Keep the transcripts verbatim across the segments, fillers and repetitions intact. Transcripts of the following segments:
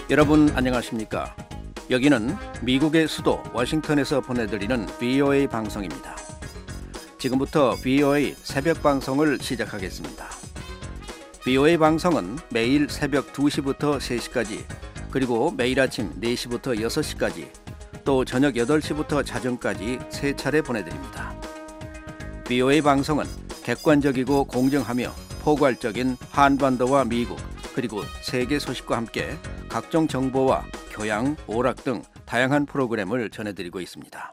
여러분 안녕하십니까? 여기는 미국의 수도 워싱턴에서 보내드리는 브이오에이 방송입니다. 지금부터 브이오에이 새벽 방송을 시작하겠습니다. 브이오에이 방송은 매일 새벽 두 시부터 세 시까지, 그리고 매일 아침 네 시부터 여섯 시까지, 또 저녁 여덟 시부터 자정까지 세 차례 보내드립니다. 브이오에이 방송은 객관적이고 공정하며 포괄적인 한반도와 미국, 그리고 세계 소식과 함께 각종 정보와 교양, 오락 등 다양한 프로그램을 전해드리고 있습니다.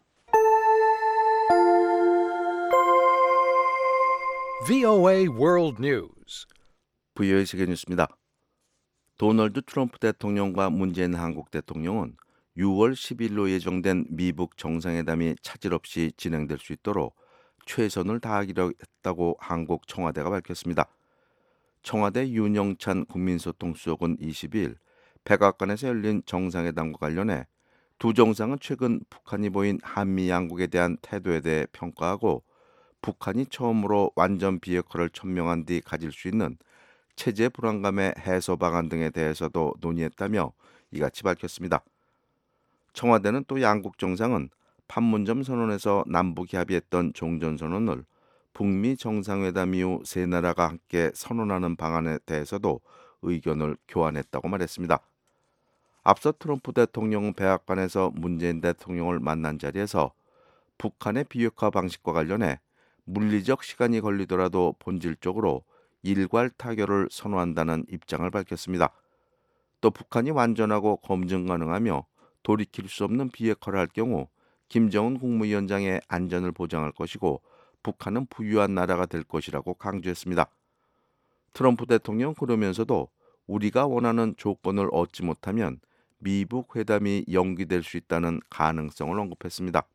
브이오에이 World News. 브이오에이 세계 뉴스입니다. 도널드 트럼프 대통령과 문재인 한국 대통령은 유월 십일로 예정된 미북 정상회담이 차질 없이 진행될 수 있도록 최선을 다하기로 했다고 한국 청와대가 밝혔습니다. 청와대 윤영찬 국민소통수석은 이십일 백악관에서 열린 정상회담과 관련해 두 정상은 최근 북한이 보인 한미 양국에 대한 태도에 대해 평가하고 북한이 처음으로 완전 비핵화를 천명한 뒤 가질 수 있는 체제 불안감의 해소 방안 등에 대해서도 논의했다며 이같이 밝혔습니다. 청와대는 또 양국 정상은 판문점 선언에서 남북이 합의했던 종전선언을 북미 정상회담 이후 세 나라가 함께 선언하는 방안에 대해서도 의견을 교환했다고 말했습니다. 앞서 트럼프 대통령은 백악관에서 문재인 대통령을 만난 자리에서 북한의 비핵화 방식과 관련해 물리적 시간이 걸리더라도 본질적으로 일괄 타결을 선호한다는 입장을 밝혔습니다. 또 북한이 완전하고 검증 가능하며 돌이킬 수 없는 비핵화를 할 경우 김정은 국무위원장의 안전을 보장할 것이고 북한은 부유한 나라가 될 것이라고 강조했습니다. 트럼프 대통령은 그러면서도 우리가 원하는 조건을 얻지 못하면 미북 회담이 연기될 수 있다는 가능성을 언급했습니다.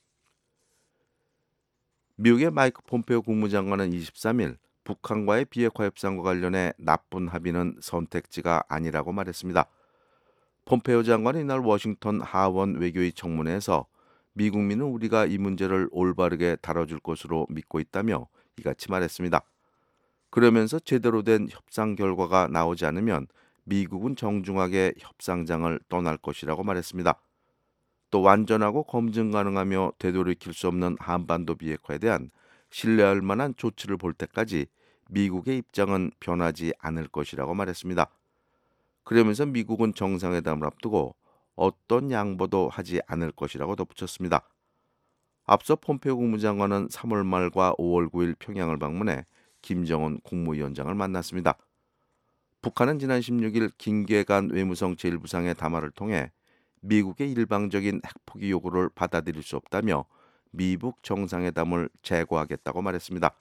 미국의 마이크 폼페오 국무장관은 이십삼일 북한과의 비핵화 협상과 관련해 나쁜 합의는 선택지가 아니라고 말했습니다. 폼페오 장관은 이날 워싱턴 하원 외교위 청문회에서 미국민은 우리가 이 문제를 올바르게 다뤄줄 것으로 믿고 있다며 이같이 말했습니다. 그러면서 제대로 된 협상 결과가 나오지 않으면 미국은 정중하게 협상장을 떠날 것이라고 말했습니다. 또 완전하고 검증 가능하며 되돌이킬 수 없는 한반도 비핵화에 대한 신뢰할 만한 조치를 볼 때까지 미국의 입장은 변하지 않을 것이라고 말했습니다. 그러면서 미국은 정상회담을 앞두고 어떤 양보도 하지 않을 것이라고 덧붙였습니다. 앞서 폼페오 국무장관은 삼월 말과 오월 구일 평양을 방문해 김정은 국무위원장을 만났습니다. 북한은 지난 십육일 김계관 외무성 제일 부상의 담화를 통해 미국의 일방적인 핵포기 요구를 받아들일 수 없다며 미북 정상회담을 재고하겠다고 말했습니다.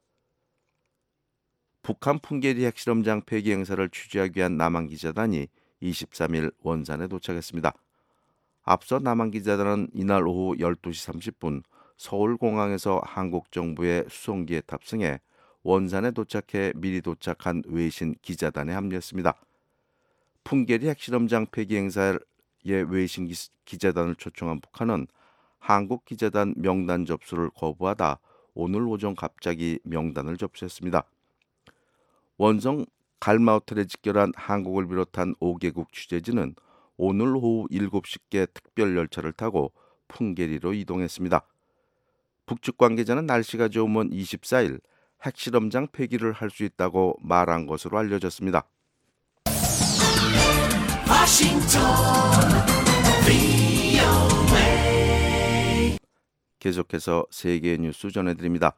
북한 풍계리 핵실험장 폐기 행사를 취재하기 위한 남한 기자단이 이십삼일 원산에 도착했습니다. 앞서 남한 기자단은 이날 오후 열두 시 삼십 분 서울공항에서 한국 정부의 수송기에 탑승해 원산에 도착해 미리 도착한 외신 기자단에 합류했습니다. 풍계리 핵실험장 폐기 행사에 외신 기자단을 초청한 북한은 한국 기자단 명단 접수를 거부하다 오늘 오전 갑자기 명단을 접수했습니다. 원성 갈마호텔에 직결한 한국을 비롯한 오 개국 취재진은 오늘 오후 일곱 시께 특별 열차를 타고 풍계리로 이동했습니다. 북측 관계자는 날씨가 좋으면 이십사일 핵실험장 폐기를 할 수 있다고 말한 것으로 알려졌습니다. 워싱턴 브이오에이. 계속해서 세계 뉴스 전해드립니다.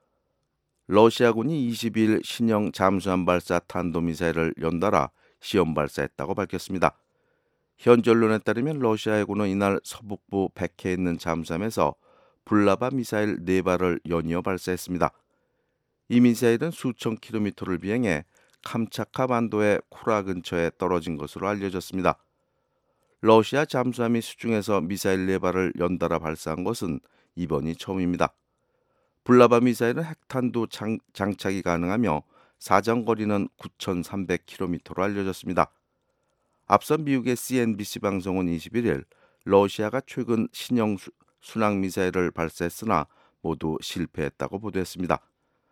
러시아군이 이십이일 신형 잠수함 발사 탄도미사일을 연달아 시험 발사했다고 밝혔습니다. 현지 언론에 따르면 러시아 해군은 이날 서북부 백해에 있는 잠수함에서 불라바 미사일 네 발을 연이어 발사했습니다. 이 미사일은 수천 킬로미터를 비행해 캄차카 반도의 쿠라 근처에 떨어진 것으로 알려졌습니다. 러시아 잠수함이 수중에서 미사일 네 발을 연달아 발사한 것은 이번이 처음입니다. 불라바 미사일은 핵탄두 장, 장착이 가능하며 사정거리는 구천삼백 킬로미터로 알려졌습니다. 앞서 미국의 씨엔비씨 방송은 이십일일 러시아가 최근 신형 수, 순항미사일을 발사했으나 모두 실패했다고 보도했습니다.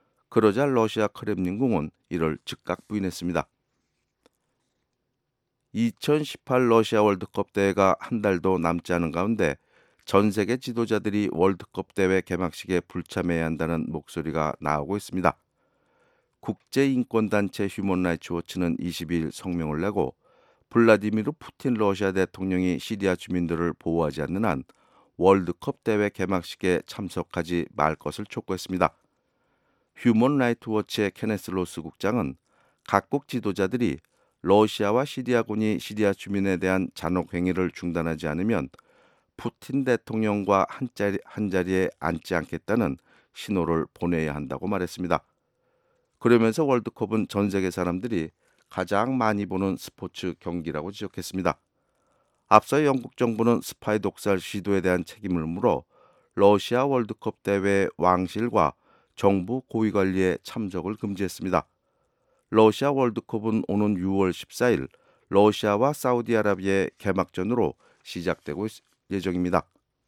그러자 러시아 크렘린궁은 이를 즉각 부인했습니다. 이천십팔 러시아 월드컵 대회가 한 달도 남지 않은 가운데 전 세계 지도자들이 월드컵 대회 개막식에 불참해야 한다는 목소리가 나오고 있습니다. 국제인권단체 휴먼 라이츠 워치는 이십이 일 성명을 내고 블라디미르 푸틴 러시아 대통령이 시리아 주민들을 보호하지 않는 한 월드컵 대회 개막식에 참석하지 말 것을 촉구했습니다. 휴먼 라이트 워치의 케네스 로스 국장은 각국 지도자들이 러시아와 시리아군이 시리아 주민에 대한 잔혹 행위를 중단하지 않으면 푸틴 대통령과 한자리, 한자리에 앉지 않겠다는 신호를 보내야 한다고 말했습니다. 그러면서 월드컵은 전 세계 사람들이 가장 많이 보는 스포츠 경기라고 지적했습니다. 앞서 영국 정부는 스파이 독살 시도에 대한 책임을 물어 러시아 월드컵 대회 왕실과 정부 고위관리의 참석을 금지했습니다. 러시아 월드컵은 오는 유월 십사일 러시아와 사우디아라비아의 개막전으로 시작되고 예정입니다.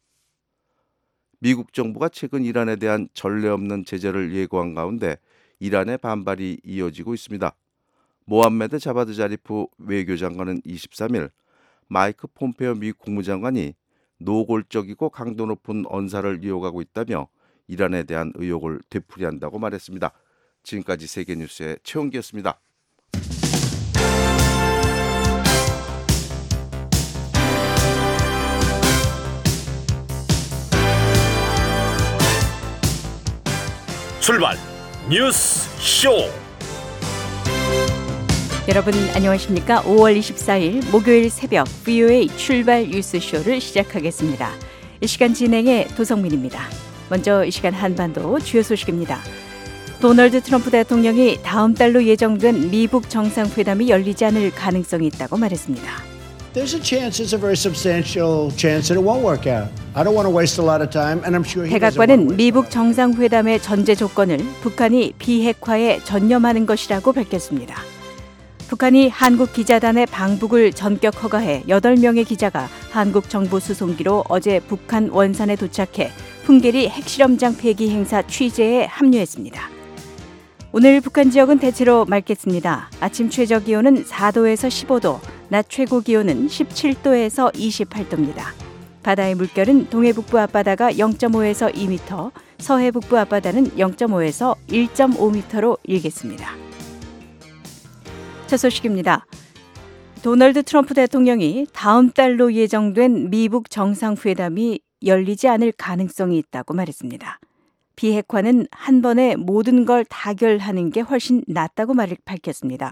미국 정부가 최근 이란에 대한 전례 없는 제재를 예고한 가운데 이란의 반발이 이어지고 있습니다. 모함메드 자바드 자리프 외교장관은 이십삼일 마이크 폼페오 미 국무장관이 노골적이고 강도 높은 언사를 이어가고 있다며 이란에 대한 의혹을 되풀이한다고 말했습니다. 지금까지 세계뉴스의 최원기였습니다. 출발 뉴스 쇼. 여러분 안녕하십니까? 오월 이십사일 목요일 새벽 브이오에이 출발 뉴스쇼를 시작하겠습니다. 이 시간 진행의 도성민입니다. 먼저 이 시간 한반도 주요 소식입니다. 도널드 트럼프 대통령이 다음 달로 예정된 미북 정상회담이 열리지 않을 가능성이 있다고 말했습니다. There's a chance, it's a very substantial chance that it won't work out. I don't want to waste a lot of time, and I'm sure he doesn't want to 백악관은 waste 미북 정상회담의 전제 조건을 북한이 비핵화에 전념하는 것이라고 밝혔습니다. 북한이 한국 기자단의 방북을 전격 허가해 여덟 명의 기자가 한국 정부 수송기로 어제 북한 원산에 도착해 풍계리 핵실험장 폐기 행사 취재에 합류했습니다. 오늘 북한 지역은 대체로 맑겠습니다. 아침 최저 기온은 사도에서 십오도, 낮 최고 기온은 십칠도에서 이십팔도입니다. 바다의 물결은 동해북부 앞바다가 영점오에서 이 미터, 서해북부 앞바다는 영점오에서 일점오 미터로 일겠습니다. 첫 소식입니다. 도널드 트럼프 대통령이 다음 달로 예정된 미북 정상회담이 열리지 않을 가능성이 있다고 말했습니다. 비핵화는 한 번에 모든 걸 타결하는 게 훨씬 낫다고 말을 밝혔습니다.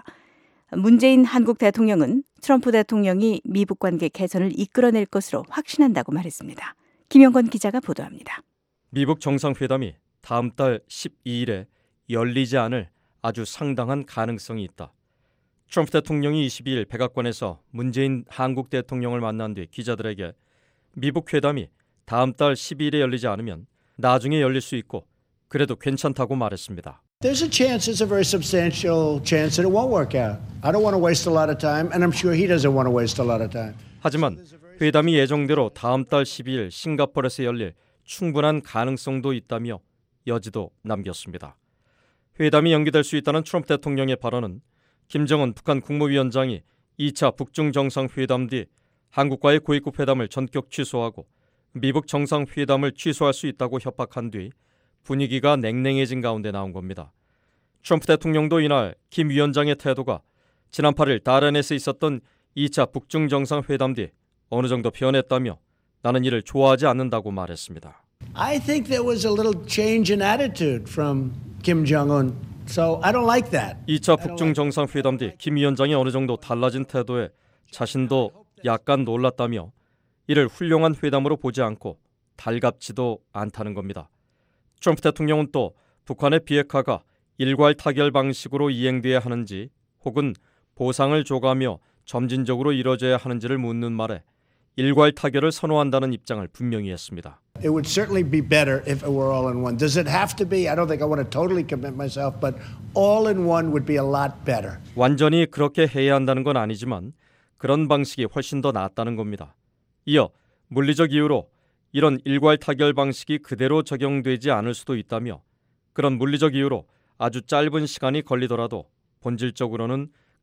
문재인 한국 대통령은 트럼프 대통령이 미북 관계 개선을 이끌어낼 것으로 확신한다고 말했습니다. 김영건 기자가 보도합니다. 미북 정상회담이 다음 달 십이일에 열리지 않을 아주 상당한 가능성이 있다. 트럼프 대통령이 이십이일 백악관에서 문재인 한국 대통령을 만난 뒤 기자들에게 미북 회담이 다음 달 십이일에 열리지 않으면 나중에 열릴 수 있고 그래도 괜찮다고 말했습니다. There's a chance, it's a very substantial chance that it won't work out. I don't want to waste a lot of time, and I'm sure he doesn't want to waste a lot of time. 하지만 회담이 예정대로 다음 달 십이일 싱가포르에서 열릴 충분한 가능성도 있다며 여지도 남겼습니다. 회담이 연기될 수 있다는 트럼프 대통령의 발언은 김정은 북한 국무위원장이 이차 북중 정상회담 뒤 한국과의 고위급 회담을 전격 취소하고 미북 정상회담을 취소할 수 있다고 협박한 뒤 분위기가 냉랭해진 가운데 나온 겁니다. 트럼프 대통령도 이날 김 위원장의 태도가 지난 팔일 다롄에서 있었던 이차 북중 정상회담 뒤 어느 정도 변했다며 나는 이를 좋아하지 않는다고 말했습니다. I think there was a little change in attitude from Kim Jong-un, so I don't like that. 이차 북중 정상회담 뒤 김 위원장이 어느 정도 달라진 태도에 자신도 약간 놀랐다며 이를 훌륭한 회담으로 보지 않고 달갑지도 않다는 겁니다. 트럼프 대통령은 또 북한의 비핵화가 일괄 타결 방식으로 이행돼야 하는지 혹은 보상을 줘가며 점진적으로 이뤄져야 하는지를 묻는 말에 일괄 타결을 선호한다는 입장을 분명히 했습니다. It would certainly be better if it were all in one. Does it have to be? I don't think I want to totally commit myself, but all in one would be a lot better. 완전히 그렇게 해야 한다는 건 아니지만 그런 방식이 훨씬 더 낫다는 겁니다. 이어 물리적 이유로 이런 일괄 타결 방식이 그대로 적용되지 않을 수도 있다며 그런 물리적 이유로 아주 짧은 시간이 걸리더라도 본질적으로는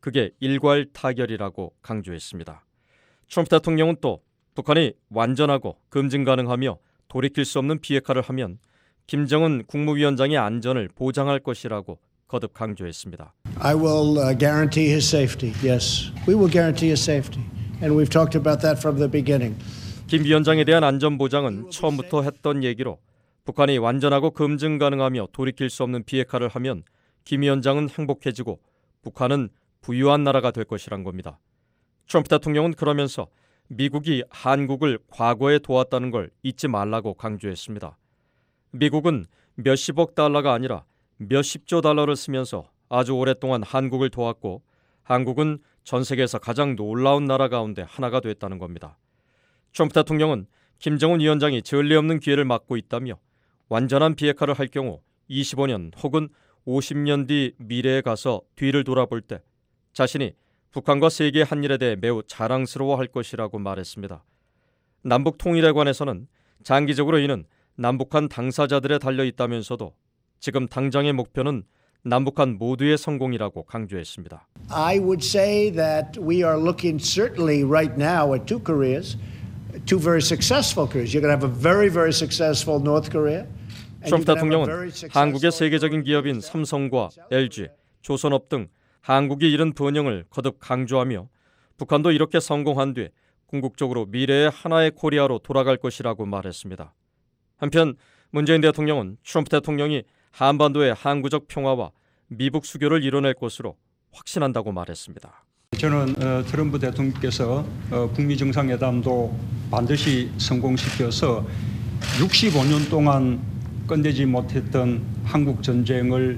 그게 일괄 타결이라고 강조했습니다. 트럼프 대통령은 또 북한이 완전하고 검증 가능하며 돌이킬 수 없는 비핵화를 하면 김정은 국무위원장의 안전을 보장할 것이라고 거듭 강조했습니다. I will uh, guarantee his safety. Yes, we will guarantee his safety, and we've talked about that from the beginning. 김 위원장에 대한 안전 보장은 처음부터 했던 얘기로 북한이 완전하고 검증 가능하며 돌이킬 수 없는 비핵화를 하면 김 위원장은 행복해지고 북한은 부유한 나라가 될 것이란 겁니다. 트럼프 대통령은 그러면서 미국이 한국을 과거에 도왔다는 걸 잊지 말라고 강조했습니다. 미국은 몇십억 달러가 아니라 몇십조 달러를 쓰면서 아주 오랫동안 한국을 도왔고 한국은 전 세계에서 가장 놀라운 나라 가운데 하나가 됐다는 겁니다. 트럼프 대통령은 김정은 위원장이 전례 없는 기회를 맞고 있다며 완전한 비핵화를 할 경우 이십오 년 혹은 오십 년 뒤 미래에 가서 뒤를 돌아볼 때 자신이 북한과 세계의 한 일에 대해 매우 자랑스러워할 것이라고 말했습니다. 남북 통일에 관해서는 장기적으로 이는 남북한 당사자들에 달려있다면서도 지금 당장의 목표는 남북한 모두의 성공이라고 강조했습니다. I would say that we are looking certainly right now at two Koreas, two very successful Koreas. You're going to have a very, very successful North Korea. 트럼프 대통령은 한국의 세계적인 기업인 삼성과 엘지, 조선업 등 한국이 이룬 번영을 거듭 강조하며 북한도 이렇게 성공한 뒤 궁극적으로 미래의 하나의 코리아로 돌아갈 것이라고 말했습니다. 한편 문재인 대통령은 트럼프 대통령이 한반도의 항구적 평화와 미북 수교를 이뤄낼 것으로 확신한다고 말했습니다. 저는 어, 트럼프 대통령께서 어, 북미 정상회담도 반드시 성공시켜서 육십오 년 동안 끝내지 못했던 한국 전쟁을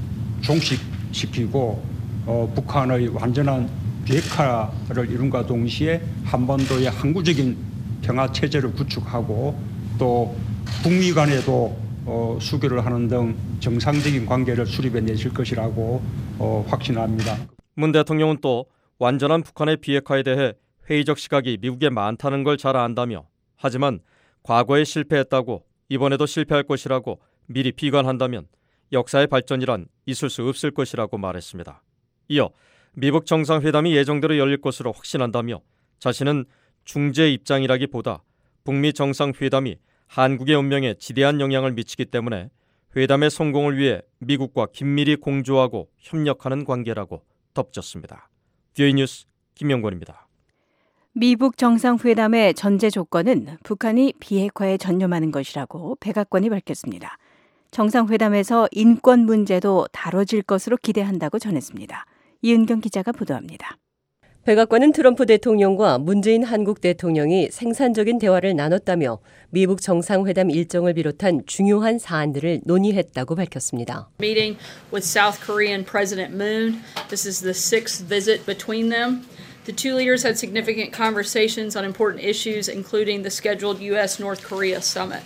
종식시키고 어, 북한의 완전한 비핵화를 이룬과 동시에 한반도의 항구적인 평화 체제를 구축하고 또 북미 간에도 어, 수교를 하는 등 정상적인 관계를 수립해내실 것이라고 어, 확신합니다. 문 대통령은 또 완전한 북한의 비핵화에 대해 회의적 시각이 미국에 많다는 걸 잘 안다며 하지만 과거에 실패했다고 이번에도 실패할 것이라고 미리 비관한다면 역사의 발전이란 있을 수 없을 것이라고 말했습니다. 이어 미북 정상회담이 예정대로 열릴 것으로 확신한다며 자신은 중재 입장이라기보다 북미 정상회담이 한국의 운명에 지대한 영향을 미치기 때문에 회담의 성공을 위해 미국과 긴밀히 공조하고 협력하는 관계라고 덧붙였습니다. 뷰이 뉴스 김영권입니다. 미북 정상회담의 전제 조건은 북한이 비핵화에 전념하는 것이라고 백악관이 밝혔습니다. 정상회담에서 인권 문제도 다뤄질 것으로 기대한다고 전했습니다. 이은경 기자가 보도합니다. 백악관은 트럼프 대통령과 문재인 한국 대통령이 생산적인 대화를 나눴다며 미북 정상회담 일정을 비롯한 중요한 사안들을 논의했다고 밝혔습니다. Meeting with South Korean President Moon. This is the sixth visit between them. The two leaders had significant conversations on important issues, including the scheduled U S North Korea summit.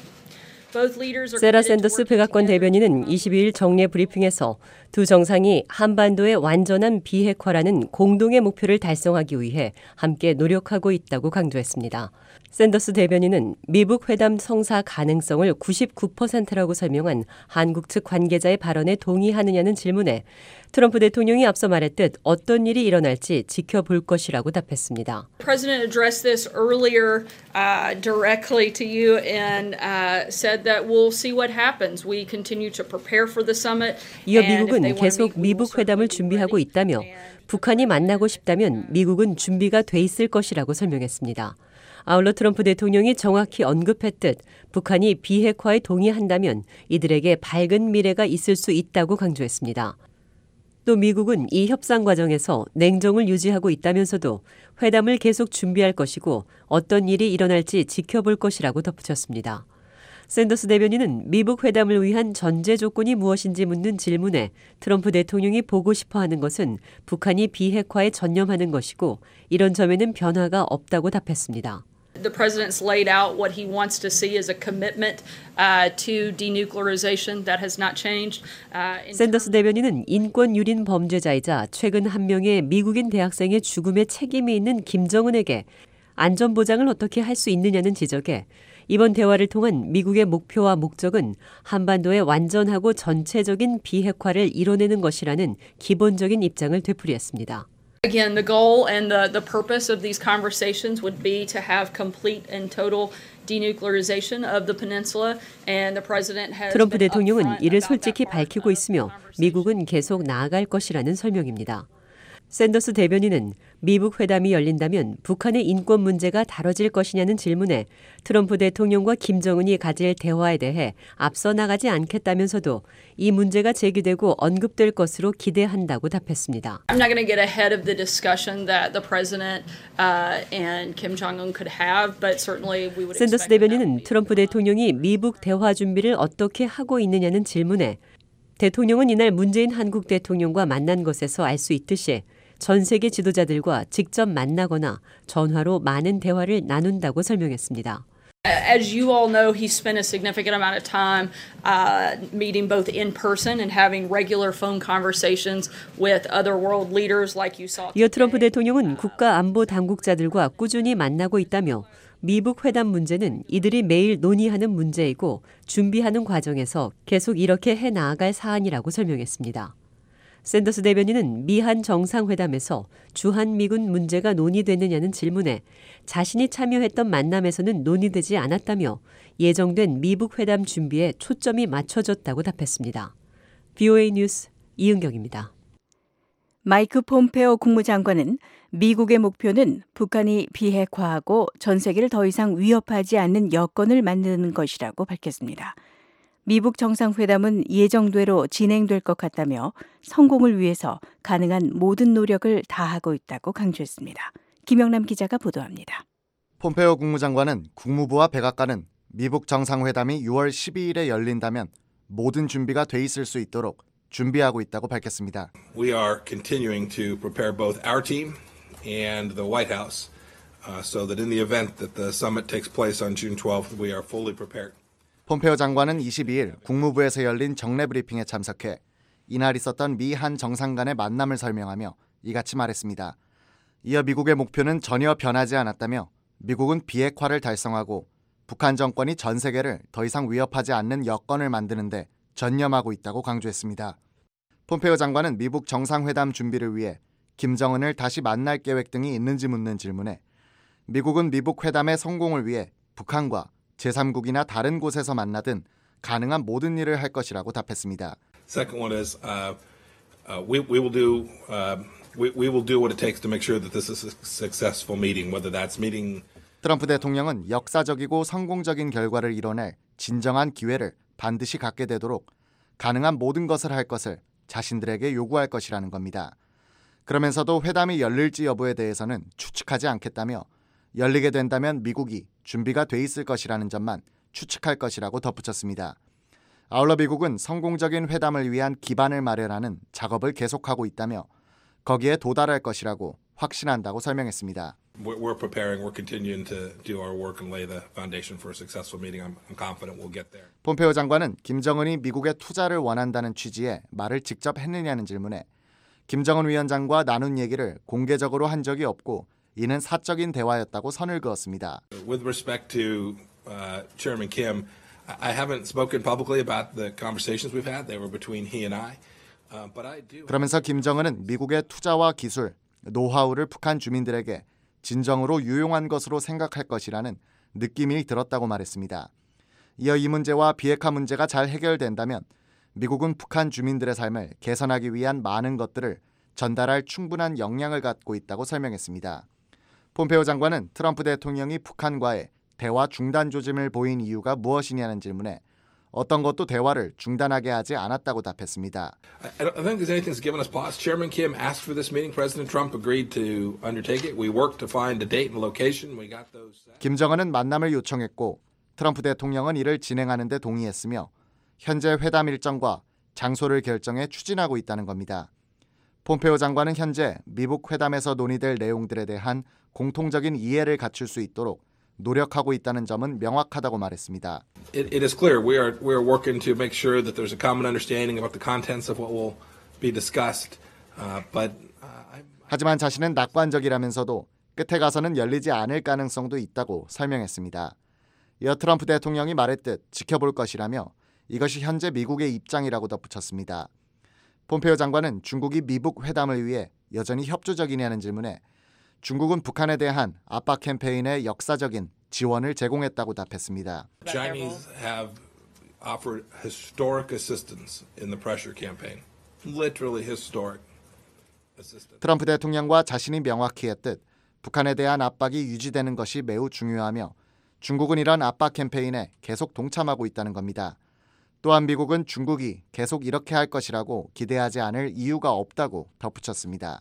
세라 샌더스 백악관 대변인은 이십이일 정례 브리핑에서 두 정상이 한반도의 완전한 비핵화라는 공동의 목표를 달성하기 위해 함께 노력하고 있다고 강조했습니다. 샌더스 대변인은 미북 회담 성사 가능성을 구십구 퍼센트라고 설명한 한국 측 관계자의 발언에 동의하느냐는 질문에 트럼프 대통령이 앞서 말했듯 어떤 일이 일어날지 지켜볼 것이라고 답했습니다. President addressed this earlier uh, directly to you and uh, said that we'll see what happens. We continue to prepare for the summit. 이어 미국은 계속 미북 회담을 준비하고 있다며 북한이 만나고 싶다면 미국은 준비가 돼 있을 것이라고 설명했습니다. 아울러 트럼프 대통령이 정확히 언급했듯 북한이 비핵화에 동의한다면 이들에게 밝은 미래가 있을 수 있다고 강조했습니다. 또 미국은 이 협상 과정에서 냉정을 유지하고 있다면서도 회담을 계속 준비할 것이고 어떤 일이 일어날지 지켜볼 것이라고 덧붙였습니다. 샌더스 대변인은 미북 회담을 위한 전제 조건이 무엇인지 묻는 질문에 트럼프 대통령이 보고 싶어하는 것은 북한이 비핵화에 전념하는 것이고 이런 점에는 변화가 없다고 답했습니다. The president's laid out what he wants to see as a commitment uh, to denuclearization that has not changed. Uh, 샌더스 대변인은 인권 유린 범죄자이자 최근 한 명의 미국인 대학생의 죽음에 책임이 있는 김정은에게 안전 보장을 어떻게 할 수 있느냐는 지적에 이번 대화를 통한 미국의 목표와 목적은 한반도의 완전하고 전체적인 비핵화를 이뤄내는 것이라는 기본적인 입장을 되풀이했습니다. Again, the goal and the, the purpose of these conversations would be to have complete and total denuclearization of the peninsula, and the president has 트럼프 been 대통령은 upfront 이를 about that 솔직히 part 밝히고 of 있으며 the 미국은 계속 나아갈 것이라는 설명입니다. 샌더스 대변인은 미북 회담이 열린다면 북한의 인권 문제가 다뤄질 것이냐는 질문에 트럼프 대통령과 김정은이 가질 대화에 대해 앞서 나가지 않겠다면서도 이 문제가 제기되고 언급될 것으로 기대한다고 답했습니다. I'm not going to get ahead of the discussion that the president uh, and Kim Jong-un could have, but certainly we would 샌더스 expect that 대변인은 would be 트럼프 대통령이 미북 대화 준비를 어떻게 하고 있느냐는 질문에 대통령은 이날 문재인 한국 대통령과 만난 것에서 알 수 있듯이 전 세계 지도자들과 직접 만나거나 전화로 많은 대화를 나눈다고 설명했습니다. As you all know, he spent a significant amount of time uh, meeting both in person and having regular phone conversations with other world leaders like you saw. 이어 트럼프 대통령은 국가 안보 당국자들과 꾸준히 만나고 있다며 미북 회담 문제는 이들이 매일 논의하는 문제이고 준비하는 과정에서 계속 이렇게 해 나아갈 사안이라고 설명했습니다. 샌더스 대변인은 미한 정상회담에서 주한미군 문제가 논의됐느냐는 질문에 자신이 참여했던 만남에서는 논의되지 않았다며 예정된 미북 회담 준비에 초점이 맞춰졌다고 답했습니다. 브이오에이 뉴스 이은경입니다. 마이크 폼페오 국무장관은 미국의 목표는 북한이 비핵화하고 전 세계를 더 이상 위협하지 않는 여건을 만드는 것이라고 밝혔습니다. 미북 정상회담은 예정대로 진행될 것 같다며 성공을 위해서 가능한 모든 노력을 다하고 있다고 강조했습니다. 김영남 기자가 보도합니다. 폼페오 국무장관은 국무부와 백악관은 미북 정상회담이 유월 십이일에 열린다면 모든 준비가 돼 있을 수 있도록 준비하고 있다고 밝혔습니다. We are continuing to prepare both our team and the White House uh, so that in the event that the summit takes place on June twelfth, we are fully prepared. 폼페오 장관은 이십이일 국무부에서 열린 정례 브리핑에 참석해 이날 있었던 미한 정상 간의 만남을 설명하며 이같이 말했습니다. 이어 미국의 목표는 전혀 변하지 않았다며 미국은 비핵화를 달성하고 북한 정권이 전 세계를 더 이상 위협하지 않는 여건을 만드는 데 전념하고 있다고 강조했습니다. 폼페오 장관은 미북 정상회담 준비를 위해 김정은을 다시 만날 계획 등이 있는지 묻는 질문에 미국은 미북 회담의 성공을 위해 북한과 제삼국이나 다른 곳에서 만나든 가능한 모든 일을 할 것이라고 답했습니다. Second one is uh, uh, we we will do uh, we we will do what it takes to make sure that this is a successful meeting, whether that's meeting. 트럼프 대통령은 역사적이고 성공적인 결과를 이뤄낼 진정한 기회를 반드시 갖게 되도록 가능한 모든 것을 할 것을 자신들에게 요구할 것이라는 겁니다. 그러면서도 회담이 열릴지 여부에 대해서는 추측하지 않겠다며 열리게 된다면 미국이 준비가 돼 있을 것이라는 점만 추측할 것이라고 덧붙였습니다. 아울러 미국은 성공적인 회담을 위한 기반을 마련하는 작업을 계속하고 있다며 거기에 도달할 것이라고 확신한다고 설명했습니다. We're preparing, we're continuing to do our work and lay the foundation for a successful meeting. I'm, I'm confident we'll get there. 폼페오 장관은 김정은이 미국의 투자를 원한다는 취지의 말을 직접 했느냐는 질문에 김정은 위원장과 나눈 얘기를 공개적으로 한 적이 없고 이는 사적인 대화였다고 선을 그었습니다. With respect to uh, Chairman Kim, I haven't spoken publicly about the conversations we've had. They were between he and I. Uh, but I do. 그러면서 김정은은 미국의 투자와 기술, 노하우를 북한 주민들에게 진정으로 유용한 것으로 생각할 것이라는 느낌이 들었다고 말했습니다. 이어 이 문제와 비핵화 문제가 잘 해결된다면 미국은 북한 주민들의 삶을 개선하기 위한 많은 것들을 전달할 충분한 역량을 갖고 있다고 설명했습니다. 폼페오 장관은 트럼프 대통령이 북한과의 대화 중단 조짐을 보인 이유가 무엇이냐는 질문에 어떤 것도 대화를 중단하게 하지 않았다고 답했습니다. I don't think there's anything that's given us pause. Chairman Kim asked for this meeting. President Trump agreed to undertake it. We worked to find a date and location. We got those. 김정은은 만남을 요청했고 트럼프 대통령은 이를 진행하는 데 동의했으며 현재 회담 일정과 장소를 결정해 추진하고 있다는 겁니다. 폼페오 장관은 현재 미북 회담에서 논의될 내용들에 대한 공통적인 이해를 갖출 수 있도록 노력하고 있다는 점은 명확하다고 말했습니다. It, it is clear we are we are working to make sure that there's a common understanding about the contents of what will be discussed. Uh, but uh, 하지만 자신은 낙관적이라면서도 끝에 가서는 열리지 않을 가능성도 있다고 설명했습니다. 이어 트럼프 대통령이 말했듯 지켜볼 것이라며 이것이 현재 미국의 입장이라고 덧붙였습니다. 폼페이오 장관은 중국이 미북 회담을 위해 여전히 협조적이냐는 질문에 중국은 북한에 대한 압박 캠페인의 역사적인 지원을 제공했다고 답했습니다. Chinese have offered historic assistance in the pressure campaign. Literally historic assistance. 트럼프 대통령과 자신이 명확히 했듯 북한에 대한 압박이 유지되는 것이 매우 중요하며 중국은 이런 압박 캠페인에 계속 동참하고 있다는 겁니다. 또한 미국은 중국이 계속 이렇게 할 것이라고 기대하지 않을 이유가 없다고 덧붙였습니다.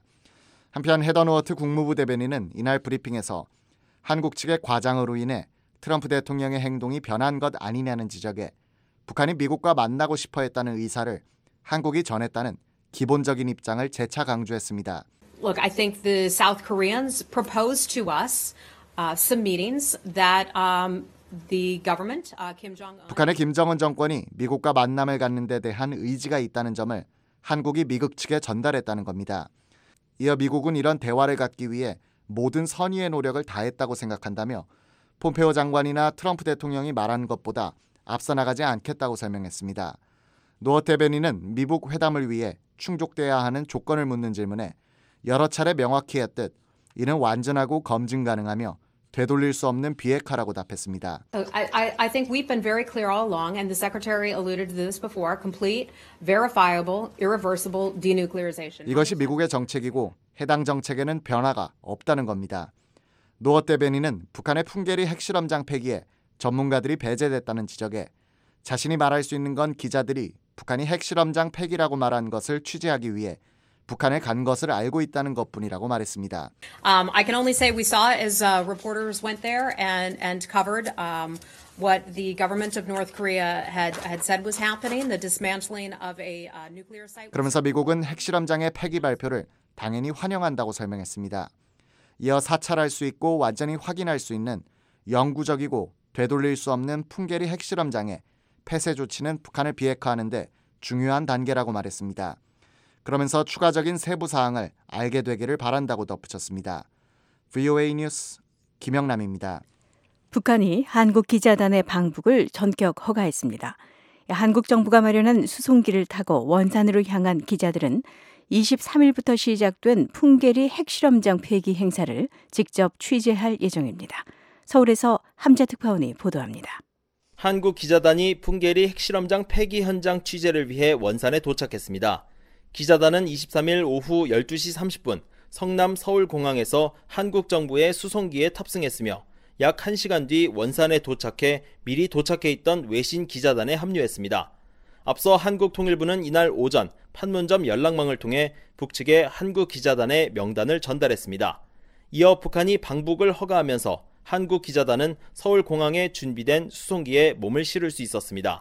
한편 헤더 노어트 국무부 대변인은 이날 브리핑에서 한국 측의 과장으로 인해 트럼프 대통령의 행동이 변한 것 아니냐는 지적에 북한이 미국과 만나고 싶어 했다는 의사를 한국이 전했다는 기본적인 입장을 재차 강조했습니다. Look, I think the South Koreans proposed to us uh, some meetings that um, the government, uh, Kim Jong-un. 북한의 김정은 정권이 미국과 만남을 갖는 데 대한 의지가 있다는 점을 한국이 미국 측에 전달했다는 겁니다. 이어 미국은 이런 대화를 갖기 위해 모든 선의의 노력을 다했다고 생각한다며 폼페이오 장관이나 트럼프 대통령이 말한 것보다 앞서 나가지 않겠다고 설명했습니다. 노어트 대변인은 미북 회담을 위해 충족돼야 하는 조건을 묻는 질문에 여러 차례 명확히 했듯 이는 완전하고 검증 가능하며 되돌릴 수 없는 비핵화라고 답했습니다. I, I, I think we've been very clear all along, and the Secretary alluded to this before, complete, verifiable, irreversible denuclearization. 이것이 미국의 정책이고 해당 정책에는 변화가 없다는 겁니다. 노어트 대변인은 북한의 풍계리 핵실험장 폐기에 전문가들이 배제됐다는 지적에 자신이 말할 수 있는 건 기자들이 북한이 핵실험장 폐기라고 말한 것을 취재하기 위해 북한에 간 것을 알고 있다는 것뿐이라고 말했습니다. Um, I can only say we saw as uh, reporters went there and and covered um, what the government of North Korea had had said was happening, the dismantling of a uh, nuclear site. 그러면서 미국은 핵실험장의 폐기 발표를 당연히 환영한다고 설명했습니다. 이어 사찰할 수 있고 완전히 확인할 수 있는 영구적이고 되돌릴 수 없는 풍계리 핵실험장의 폐쇄 조치는 북한을 비핵화하는 데 중요한 단계라고 말했습니다. 그러면서 추가적인 세부 사항을 알게 되기를 바란다고 덧붙였습니다. 브이오에이 뉴스 김영남입니다. 북한이 한국 기자단의 방북을 전격 허가했습니다. 한국 정부가 마련한 수송기를 타고 원산으로 향한 기자들은 이십삼 일부터 시작된 풍계리 핵실험장 폐기 행사를 직접 취재할 예정입니다. 서울에서 함재 특파원이 보도합니다. 한국 기자단이 풍계리 핵실험장 폐기 현장 취재를 위해 원산에 도착했습니다. 기자단은 이십삼 일 오후 열두 시 삼십 분 성남 서울공항에서 한국 정부의 수송기에 탑승했으며 약 한 시간 뒤 원산에 도착해 미리 도착해 있던 외신 기자단에 합류했습니다. 앞서 한국통일부는 이날 오전 판문점 연락망을 통해 북측에 한국 기자단의 명단을 전달했습니다. 이어 북한이 방북을 허가하면서 한국 기자단은 서울공항에 준비된 수송기에 몸을 실을 수 있었습니다.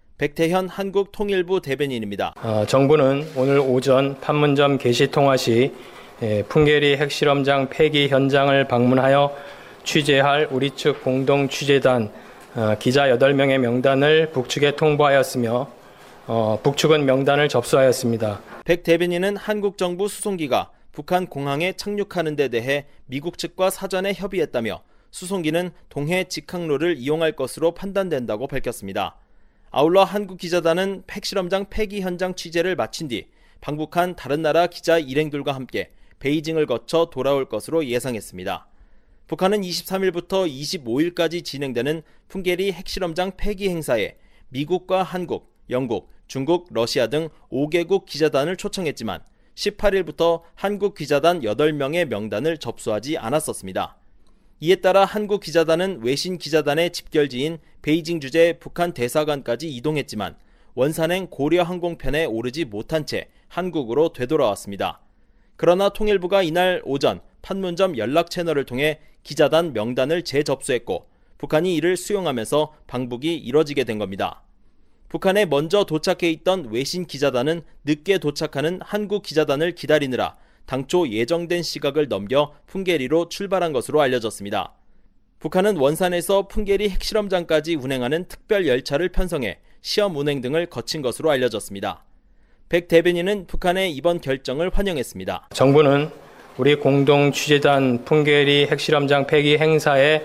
백태현 한국통일부 대변인입니다. 어, 정부는 오늘 오전 판문점 개시 통화 시 풍계리 핵실험장 폐기 현장을 방문하여 취재할 우리 측 공동 취재단 어, 기자 여덟 명의 명단을 북측에 통보하였으며 어, 북측은 명단을 접수하였습니다. 백 대변인은 한국 정부 수송기가 북한 공항에 착륙하는 데 대해 미국 측과 사전에 협의했다며 수송기는 동해 직항로를 이용할 것으로 판단된다고 밝혔습니다. 아울러 한국 기자단은 핵실험장 폐기 현장 취재를 마친 뒤 방북한 다른 나라 기자 일행들과 함께 베이징을 거쳐 돌아올 것으로 예상했습니다. 북한은 이십삼 일부터 이십오 일까지 진행되는 풍계리 핵실험장 폐기 행사에 미국과 한국, 영국, 중국, 러시아 등 오 개국 기자단을 초청했지만 십팔 일부터 한국 기자단 여덟 명의 명단을 접수하지 않았었습니다. 이에 따라 한국 기자단은 외신 기자단의 집결지인 베이징 주재 북한 대사관까지 이동했지만 원산행 고려 항공편에 오르지 못한 채 한국으로 되돌아왔습니다. 그러나 통일부가 이날 오전 판문점 연락 채널을 통해 기자단 명단을 재접수했고 북한이 이를 수용하면서 방북이 이뤄지게 된 겁니다. 북한에 먼저 도착해 있던 외신 기자단은 늦게 도착하는 한국 기자단을 기다리느라 당초 예정된 시각을 넘겨 풍계리로 출발한 것으로 알려졌습니다. 북한은 원산에서 풍계리 핵실험장까지 운행하는 특별 열차를 편성해 시험 운행 등을 거친 것으로 알려졌습니다. 백 대변인은 북한의 이번 결정을 환영했습니다. 정부는 우리 공동 취재단 풍계리 핵실험장 폐기 행사에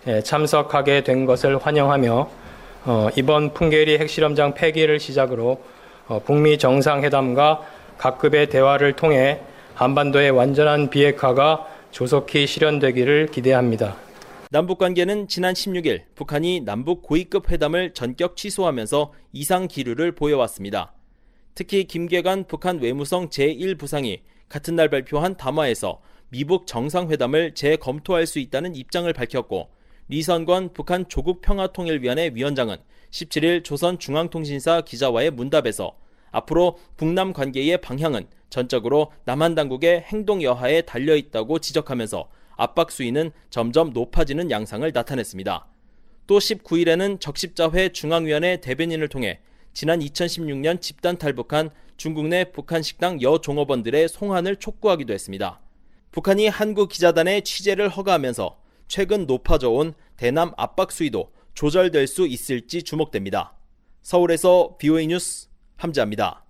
참석하게 된 것을 환영하며 어, 이번 풍계리 핵실험장 폐기를 시작으로 어, 북미 정상회담과 각급의 대화를 통해 한반도의 완전한 비핵화가 조속히 실현되기를 기대합니다. 남북 관계는 지난 십육 일 북한이 남북 고위급 회담을 전격 취소하면서 이상 기류를 보여왔습니다. 특히 김계관 북한 외무성 제일 부상이 같은 날 발표한 담화에서 미북 정상회담을 재검토할 수 있다는 입장을 밝혔고, 리선권 북한 조국평화통일위원회 위원장은 십칠 일 조선중앙통신사 기자와의 문답에서 앞으로 북남 관계의 방향은 전적으로 남한 당국의 행동 여하에 달려있다고 지적하면서 압박 수위는 점점 높아지는 양상을 나타냈습니다. 또 십구 일에는 적십자회 중앙위원회 대변인을 통해 지난 이천십육 년 집단 탈북한 중국 내 북한 식당 여종업원들의 송환을 촉구하기도 했습니다. 북한이 한국 기자단의 취재를 허가하면서 최근 높아져 온 대남 압박 수위도 조절될 수 있을지 주목됩니다. 서울에서 비오에이 뉴스 함재합니다.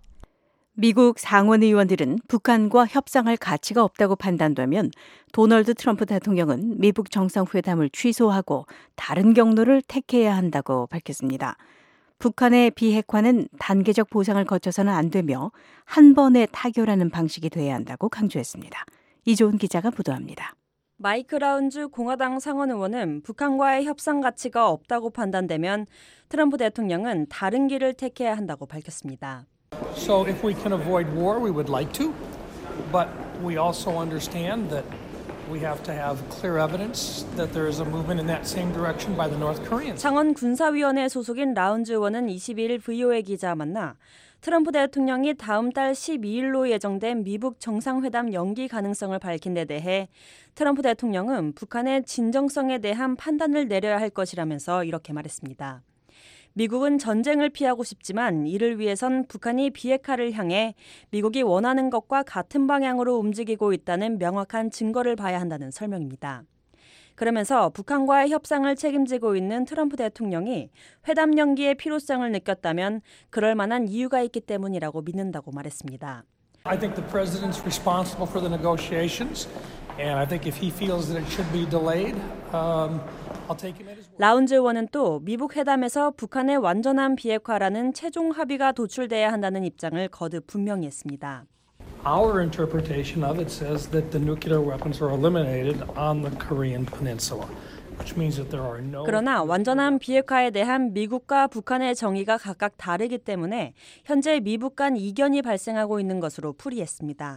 미국 상원 의원들은 북한과 협상할 가치가 없다고 판단되면 도널드 트럼프 대통령은 미북 정상회담을 취소하고 다른 경로를 택해야 한다고 밝혔습니다. 북한의 비핵화는 단계적 보상을 거쳐서는 안 되며 한 번에 타결하는 방식이 돼야 한다고 강조했습니다. 이조은 기자가 보도합니다. 마이크 라운즈 공화당 상원 의원은 북한과의 협상 가치가 없다고 판단되면 트럼프 대통령은 다른 길을 택해야 한다고 밝혔습니다. So if we can avoid war, we would like to, but we also understand that we have to have clear evidence that there is a movement in that same direction by the North Koreans. 상원 군사위원회 소속인 라운즈 의원은 이십이 일 브이오에이 기자 만나 트럼프 대통령이 다음 달 십이 일로 예정된 미북 정상회담 연기 가능성을 밝힌 데 대해 트럼프 대통령은 북한의 진정성에 대한 판단을 내려야 할 것이라면서 이렇게 말했습니다. 미국은 전쟁을 피하고 싶지만 이를 위해선 북한이 비핵화를 향해 미국이 원하는 것과 같은 방향으로 움직이고 있다는 명확한 증거를 봐야 한다는 설명입니다. 그러면서 북한과의 협상을 책임지고 있는 트럼프 대통령이 회담 연기의 필요성을 느꼈다면 그럴 만한 이유가 있기 때문이라고 믿는다고 말했습니다. I think the president's responsible for the negotiations, and I think if he feels that it should be delayed, um, I'll take him at his word. 라운즈 의원은 또 미북 회담에서 북한의 완전한 비핵화라는 최종 합의가 도출돼야 한다는 입장을 거듭 분명히 했습니다. Our interpretation of it says that the nuclear weapons are eliminated on the Korean peninsula, which means that there are no. 그러나 완전한 비핵화에 대한 미국과 북한의 정의가 각각 다르기 때문에 현재 미북 간 이견이 발생하고 있는 것으로 풀이했습니다.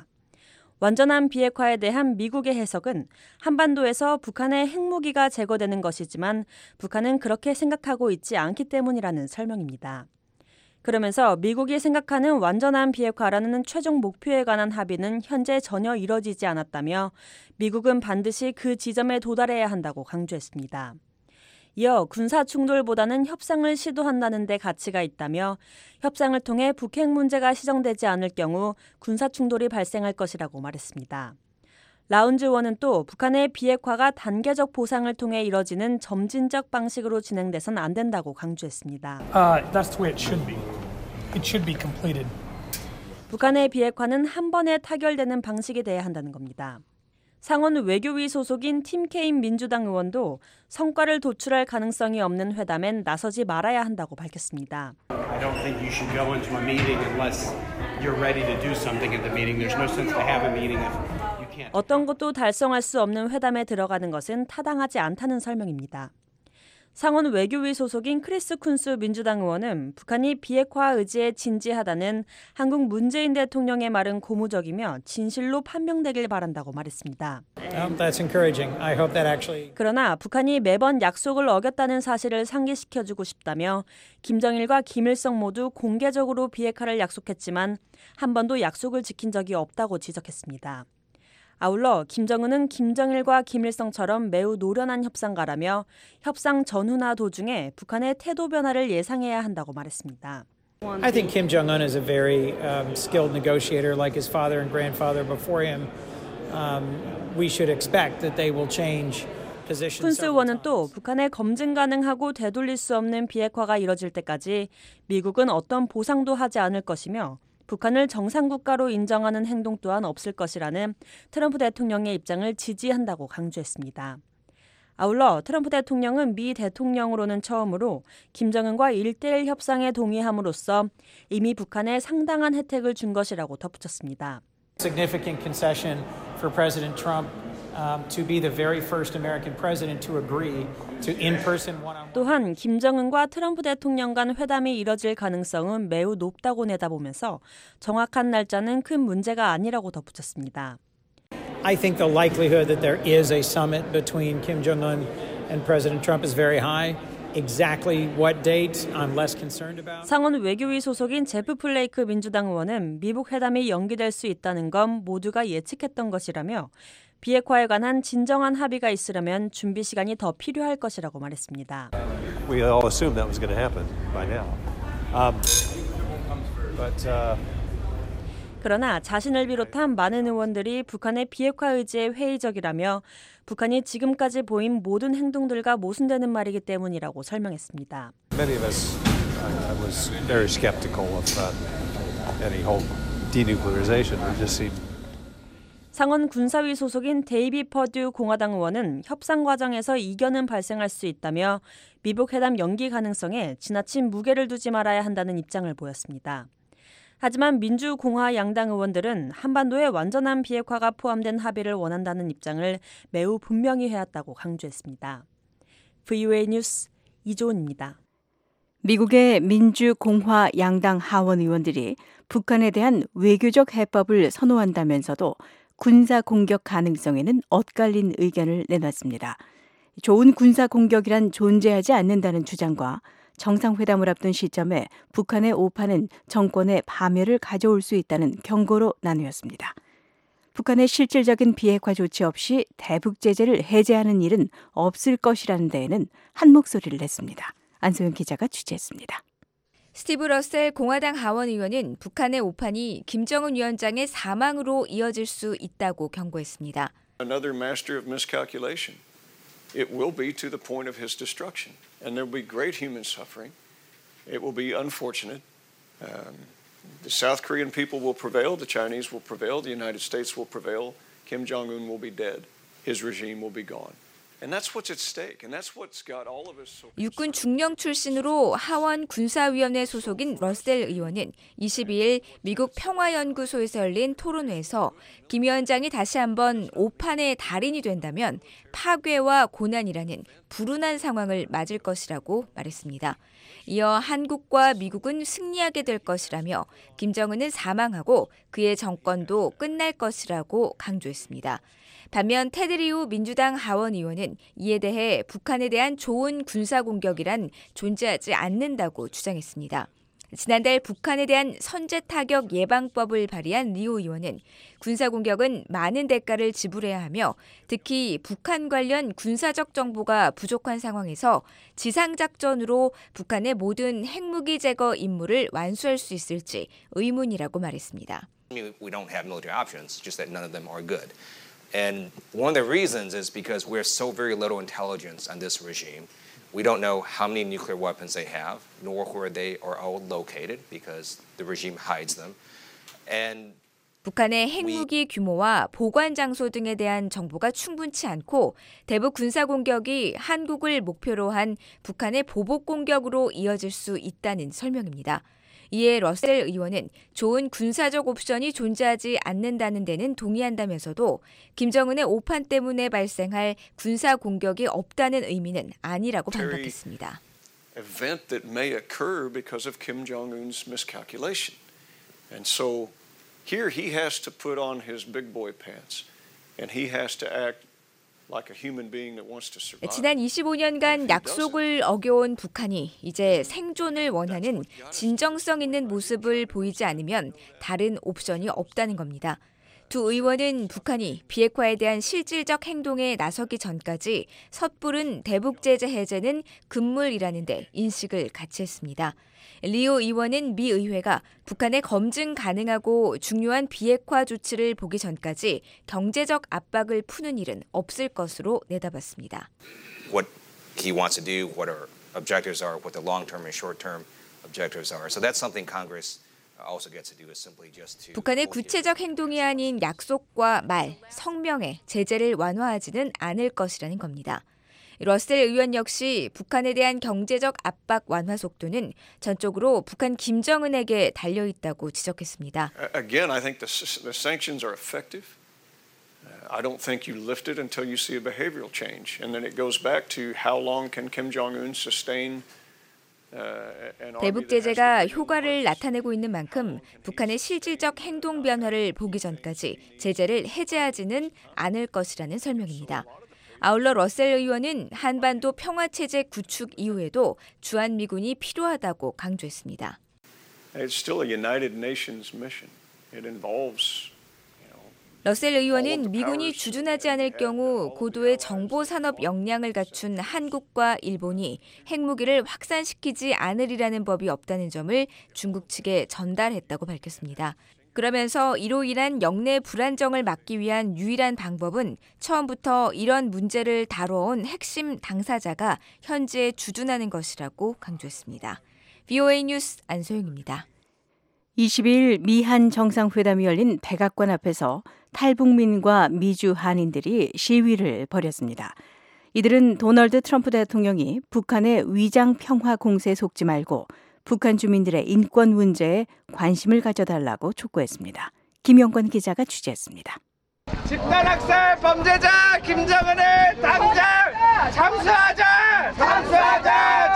완전한 비핵화에 대한 미국의 해석은 한반도에서 북한의 핵무기가 제거되는 것이지만 북한은 그렇게 생각하고 있지 않기 때문이라는 설명입니다. 그러면서 미국이 생각하는 완전한 비핵화라는 최종 목표에 관한 합의는 현재 전혀 이뤄지지 않았다며 미국은 반드시 그 지점에 도달해야 한다고 강조했습니다. 이어 군사 충돌보다는 협상을 시도한다는 데 가치가 있다며 협상을 통해 북핵 문제가 시정되지 않을 경우 군사 충돌이 발생할 것이라고 말했습니다. 라운즈 의원은 또 북한의 비핵화가 단계적 보상을 통해 이뤄지는 점진적 방식으로 진행돼선 안 된다고 강조했습니다. Uh, that's the way it should be. It should be completed. 북한의 비핵화는 한 번에 타결되는 방식이 돼야 한다는 겁니다. 상원 외교위 소속인 팀 케인 민주당 의원도 성과를 도출할 가능성이 없는 회담엔 나서지 말아야 한다고 밝혔습니다. I don't think you should go into a meeting unless you're ready to do something at the meeting. There's no sense to have a meeting if you can't. 어떤 것도 달성할 수 없는 회담에 들어가는 것은 타당하지 않다는 설명입니다. 상원 외교위 소속인 크리스 쿤스 민주당 의원은 북한이 비핵화 의지에 진지하다는 한국 문재인 대통령의 말은 고무적이며 진실로 판명되길 바란다고 말했습니다. Um, that's encouraging. I hope that actually. 그러나 북한이 매번 약속을 어겼다는 사실을 상기시켜주고 싶다며 김정일과 김일성 모두 공개적으로 비핵화를 약속했지만 한 번도 약속을 지킨 적이 없다고 지적했습니다. 아울러 김정은은 김정일과 김일성처럼 매우 노련한 협상가라며 협상 전후나 도중에 북한의 태도 변화를 예상해야 한다고 말했습니다. I think Kim Jong-un is a very um, skilled negotiator like his father and grandfather before him. Um, we should expect that they will change positions. 쿤스 의원은 또 북한의 검증 가능하고 되돌릴 수 없는 비핵화가 이뤄질 때까지 미국은 어떤 보상도 하지 않을 것이며 북한을 정상국가로 인정하는 행동 또한 없을 것이라는 트럼프 대통령의 입장을 지지한다고 강조했습니다. 아울러 트럼프 대통령은 미 대통령으로는 처음으로 김정은과 일대일 협상에 동의함으로써 이미 북한에 상당한 혜택을 준 것이라고 덧붙였습니다. Significant concession for President Trump um, to be the very first American president to agree to in-person one-on-one. 또한 김정은과 트럼프 대통령 간 회담이 이뤄질 가능성은 매우 높다고 내다보면서 정확한 날짜는 큰 문제가 아니라고 덧붙였습니다. I think the likelihood that there is a summit between Kim Jong-un and President Trump is very high. Exactly what date I'm less concerned about. 상원 외교위 소속인 제프 플레이크 민주당 의원은 미북 회담이 연기될 수 있다는 건 모두가 예측했던 것이라며 비핵화에 관한 진정한 합의가 있으려면 준비 시간이 더 필요할 것이라고 말했습니다. We all assumed that was going to happen by now. Um, but uh... 그러나 자신을 비롯한 많은 의원들이 북한의 비핵화 의지에 회의적이라며 북한이 지금까지 보인 모든 행동들과 모순되는 말이기 때문이라고 설명했습니다. Many of us, I was very skeptical of uh, any whole denuclearization. It just seemed. 상원 군사위 소속인 데이비 퍼듀 공화당 의원은 협상 과정에서 이견은 발생할 수 있다며 미북 회담 연기 가능성에 지나친 무게를 두지 말아야 한다는 입장을 보였습니다. 하지만 민주공화 양당 의원들은 한반도의 완전한 비핵화가 포함된 합의를 원한다는 입장을 매우 분명히 해왔다고 강조했습니다. 브이오에이 뉴스 이조은입니다. 미국의 민주공화 양당 하원 의원들이 북한에 대한 외교적 해법을 선호한다면서도 군사 공격 가능성에는 엇갈린 의견을 내놨습니다. 좋은 군사 공격이란 존재하지 않는다는 주장과 정상회담을 앞둔 시점에 북한의 오판은 정권의 파멸을 가져올 수 있다는 경고로 나누었습니다. 북한의 실질적인 비핵화 조치 없이 대북 제재를 해제하는 일은 없을 것이라는 데에는 한 목소리를 냈습니다. 안소영 기자가 취재했습니다. 스티브 러셀 공화당 하원 의원은 북한의 오판이 김정은 위원장의 사망으로 이어질 수 있다고 경고했습니다. Another master of miscalculation. It will be to the point of his destruction, and there will be great human suffering. It will be unfortunate. Um, the South Korean people will prevail, the Chinese will prevail, the United States will prevail. Kim Jong-un will be dead. His regime will be gone. And that's what's at stake, and that's what's got all of us so. 육군 중령 출신으로 하원 군사위원회 소속인 러셀 의원은 이십이일 미국 평화연구소에서 열린 토론회에서 김 위원장이 다시 한번 오판의 달인이 된다면 파괴와 고난이라는 불운한 상황을 맞을 것이라고 말했습니다. 이어 한국과 미국은 승리하게 될 것이라며 김정은은 사망하고 그의 정권도 끝날 것이라고 강조했습니다. 반면 테드 리우 민주당 하원 의원은 이에 대해 북한에 대한 좋은 군사공격이란 존재하지 않는다고 주장했습니다. 지난달 북한에 대한 선제 타격 예방법을 발의한 리우 의원은 군사공격은 많은 대가를 지불해야 하며 특히 북한 관련 군사적 정보가 부족한 상황에서 지상작전으로 북한의 모든 핵무기 제거 임무를 완수할 수 있을지 의문이라고 말했습니다. We don't have military options, just that none of them are good. And one of the reasons is because we're so very little intelligence on this regime. We don't know how many nuclear weapons they have, nor where they are all located, because the regime hides them. And 북한의 핵무기 규모와 보관 장소 등에 대한 정보가 충분치 않고 대북 군사 공격이 한국을 목표로 한 북한의 보복 공격으로 이어질 수 있다는 설명입니다. 이에 러셀 의원은 좋은 군사적 옵션이 존재하지 않는다는 데는 동의한다면서도 김정은의 오판 때문에 발생할 군사 공격이 없다는 의미는 아니라고 반박했습니다. Event that may occur because of Kim Jong-un's miscalculation. And so here he has to put on his big boy pants and he has to act like a human being that wants to survive. 지난 이십오 년간 약속을 어겨온 북한이 이제 생존을 원하는 진정성 있는 모습을 보이지 않으면 다른 옵션이 없다는 겁니다. 두 의원은 북한이 비핵화에 대한 실질적 행동에 나서기 전까지 섣부른 대북 제재 해제는 금물이라는 데 인식을 같이 했습니다. 리오 의원은 미 의회가 북한의 검증 가능하고 중요한 비핵화 조치를 보기 전까지 경제적 압박을 푸는 일은 없을 것으로 내다봤습니다. what he wants to do, what our objectives are, what the long-term and short-term objectives are. So that's something Congress also gets to do is simply just to. 북한의 구체적 행동이 아닌 약속과 말, 성명에 제재를 완화하지는 않을 것이라는 겁니다. 러셀 의원 역시 북한에 대한 경제적 압박 완화 속도는 전적으로 북한 김정은에게 달려 있다고 지적했습니다. Again, I think the, the sanctions are effective. I don't think you lift it until you see a behavioral change, and then it goes back to how long can Kim Jong-un sustain. 대북 제재가 효과를 나타내고 있는 만큼 북한의 실질적 행동 변화를 보기 전까지 제재를 해제하지는 않을 것이라는 설명입니다. 아울러 러셀 의원은 한반도 평화체제 구축 이후에도 주한미군이 필요하다고 강조했습니다. It's still a United Nations mission. It involves 러셀 의원은 미군이 주둔하지 않을 경우 고도의 정보산업 역량을 갖춘 한국과 일본이 핵무기를 확산시키지 않으리라는 법이 없다는 점을 중국 측에 전달했다고 밝혔습니다. 그러면서 이로 인한 영내 불안정을 막기 위한 유일한 방법은 처음부터 이런 문제를 다뤄온 핵심 당사자가 현지에 주둔하는 것이라고 강조했습니다. 브이오에이 뉴스 안소영입니다. 이십이일 미한 정상회담이 열린 백악관 앞에서 탈북민과 미주 한인들이 시위를 벌였습니다. 이들은 도널드 트럼프 대통령이 북한의 위장 평화 공세에 속지 말고 북한 주민들의 인권 문제에 관심을 가져달라고 촉구했습니다. 김영권 기자가 취재했습니다. 집단학살 범죄자 김정은을 당장 참수하자! 참수하자!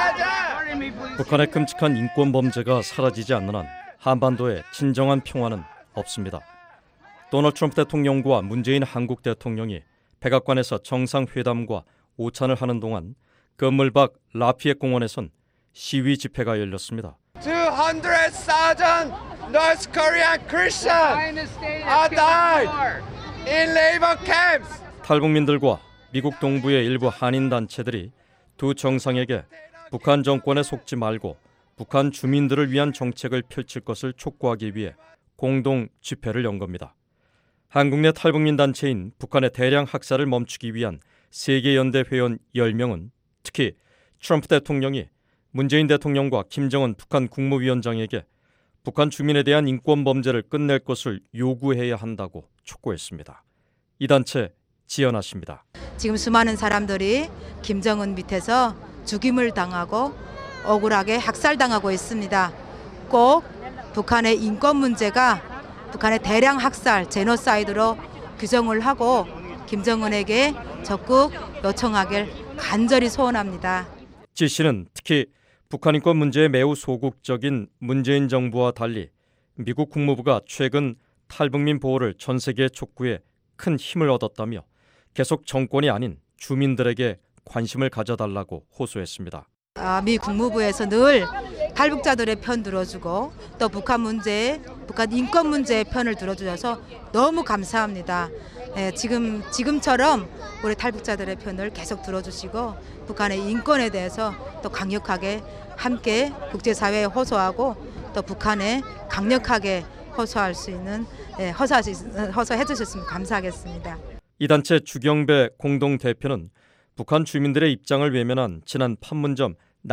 참수하자! 북한의 끔찍한 인권 범죄가 사라지지 않는 한 한반도에 진정한 평화는 없습니다. 도널드 트럼프 대통령과 문재인 한국 대통령이 백악관에서 정상회담과 오찬을 하는 동안 건물 밖 라피엣 공원에선 시위 집회가 열렸습니다. two hundred thousand North Korean Christians are died in labor camps. 탈북민들과 미국 동부의 일부 한인 단체들이 두 정상에게 북한 정권에 속지 말고 북한 주민들을 위한 정책을 펼칠 것을 촉구하기 위해 공동 집회를 연 겁니다. 한국 내 탈북민 단체인 북한의 대량 학살을 멈추기 위한 세계연대 회원 열 명은 특히 트럼프 대통령이 문재인 대통령과 김정은 북한 국무위원장에게 북한 주민에 대한 인권 범죄를 끝낼 것을 요구해야 한다고 촉구했습니다. 이 단체 지연아 씨입니다. 지금 수많은 사람들이 김정은 밑에서 죽임을 당하고 억울하게 학살당하고 있습니다. 꼭 북한의 인권 문제가 북한의 대량 학살, 제노사이드로 규정을 하고 김정은에게 적극 요청하길 간절히 소원합니다. 지 씨는 특히 북한 인권 문제에 매우 소극적인 문재인 정부와 달리 미국 국무부가 최근 탈북민 보호를 전 세계에 촉구해 큰 힘을 얻었다며 계속 정권이 아닌 주민들에게 관심을 가져달라고 호소했습니다. 아, 미 국무부에서 늘 탈북자들의 편 들어주고 또 북한 문제, 북한 인권 문제의 편을 들어주셔서 너무 감사합니다. 예, 지금 지금처럼 우리 탈북자들의 편을 계속 들어주시고 북한의 인권에 대해서 또 강력하게 함께 국제사회에 호소하고 또 북한에 강력하게 호소할 수 있는 예, 호소할 수, 호소해 주셨으면 감사하겠습니다. 이 단체 주경배 공동대표는 북한 주민들의 입장을 외면한 지난 판문점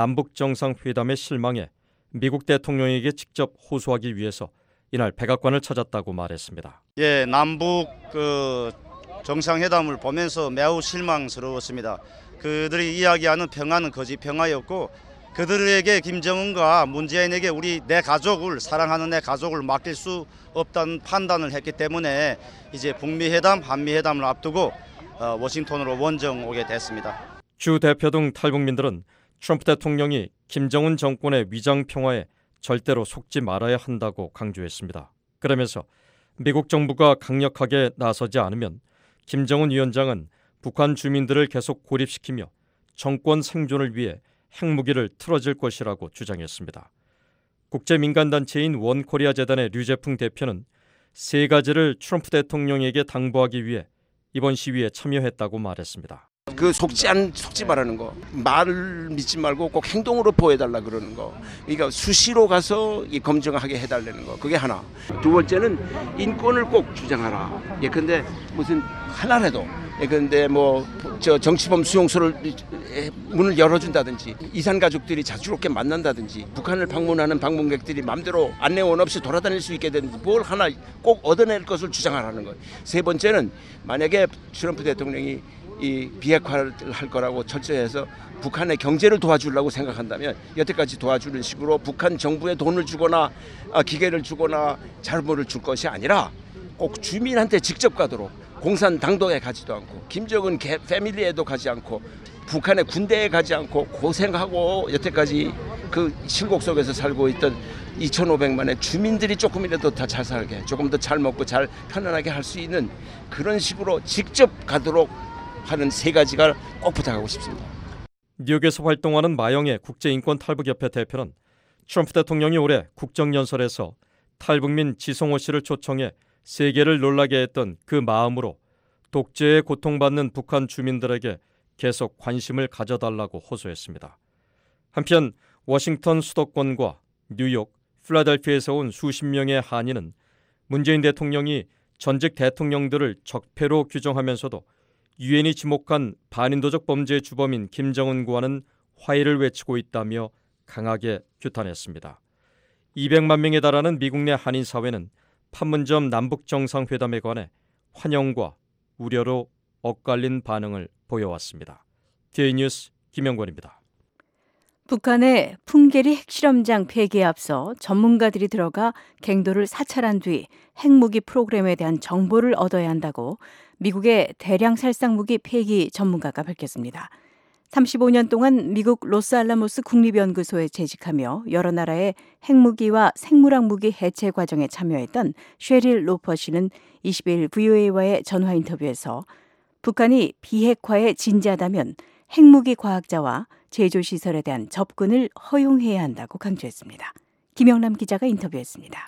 남북정상회담의 실망에 미국 대통령에게 직접 호소하기 위해서 이날 백악관을 찾았다고 말했습니다. 예, 남북 그 정상회담을 보면서 매우 실망스러웠습니다. 그들이 이야기하는 평화는 거짓 평화였고 그들에게 김정은과 문재인에게 우리 내 가족을 사랑하는 내 가족을 맡길 수 없다는 판단을 했기 때문에 이제 북미 회담, 한미 회담을 앞두고 어, 워싱턴으로 원정 오게 됐습니다. 주 대표 등 탈북민들은 트럼프 대통령이 김정은 정권의 위장 평화에 절대로 속지 말아야 한다고 강조했습니다. 그러면서 미국 정부가 강력하게 나서지 않으면 김정은 위원장은 북한 주민들을 계속 고립시키며 정권 생존을 위해 핵무기를 틀어질 것이라고 주장했습니다. 국제민간단체인 원코리아 재단의 류재풍 대표는 세 가지를 트럼프 대통령에게 당부하기 위해 이번 시위에 참여했다고 말했습니다. 그 속지 안 속지 말라는 거, 말을 믿지 말고 꼭 행동으로 보여달라 그러는 거. 그러니까 수시로 가서 이 검증하게 해달라는 거. 그게 하나. 두 번째는 인권을 꼭 주장하라. 예, 근데 무슨 하나라도. 예, 근데 뭐 저 정치범 수용소를 문을 열어준다든지 이산 가족들이 자주롭게 만난다든지 북한을 방문하는 방문객들이 마음대로 안내원 없이 돌아다닐 수 있게 되는 뭘 하나 꼭 얻어낼 것을 주장하라는 거예요. 세 번째는 만약에 트럼프 대통령이 이 비핵화를 할 거라고 철저해서 북한의 경제를 도와주려고 생각한다면 여태까지 도와주는 식으로 북한 정부에 돈을 주거나 기계를 주거나 자료를 줄 것이 아니라 꼭 주민한테 직접 가도록 공산당도에 가지도 않고 김정은 패밀리에도 가지 않고 북한의 군대에 가지 않고 고생하고 여태까지 그 실곡 속에서 살고 있던 이천오백만의 주민들이 조금이라도 더 잘 살게 조금 더 잘 먹고 잘 편안하게 할 수 있는 그런 식으로 직접 가도록 하는 세 가지가 꼭 부탁하고 싶습니다. 뉴욕에서 활동하는 마영애 국제인권탈북협회 대표는 트럼프 대통령이 올해 국정연설에서 탈북민 지성호 씨를 초청해 세계를 놀라게 했던 그 마음으로 독재에 고통받는 북한 주민들에게 계속 관심을 가져달라고 호소했습니다. 한편 워싱턴 수도권과 뉴욕, 필라델피아에서 온 수십 명의 한인은 문재인 대통령이 전직 대통령들을 적폐로 규정하면서도 유엔이 지목한 반인도적 범죄의 주범인 김정은과는 화해를 외치고 있다며 강하게 규탄했습니다. 이백만 명에 달하는 미국 내 한인 사회는 판문점 남북정상회담에 관해 환영과 우려로 엇갈린 반응을 보여왔습니다. 디에이 뉴스 김영권입니다. 북한의 풍계리 핵실험장 폐기에 앞서 전문가들이 들어가 갱도를 사찰한 뒤 핵무기 프로그램에 대한 정보를 얻어야 한다고 미국의 대량 살상무기 폐기 전문가가 밝혔습니다. 삼십오 년 동안 미국 로스알라모스 국립연구소에 재직하며 여러 나라의 핵무기와 생물학 무기 해체 과정에 참여했던 쉐릴 로퍼 씨는 이십일 브이오에이와의 전화 인터뷰에서 북한이 비핵화에 진지하다면 핵무기 과학자와 제조시설에 대한 접근을 허용해야 한다고 강조했습니다. 김영남 기자가 인터뷰했습니다.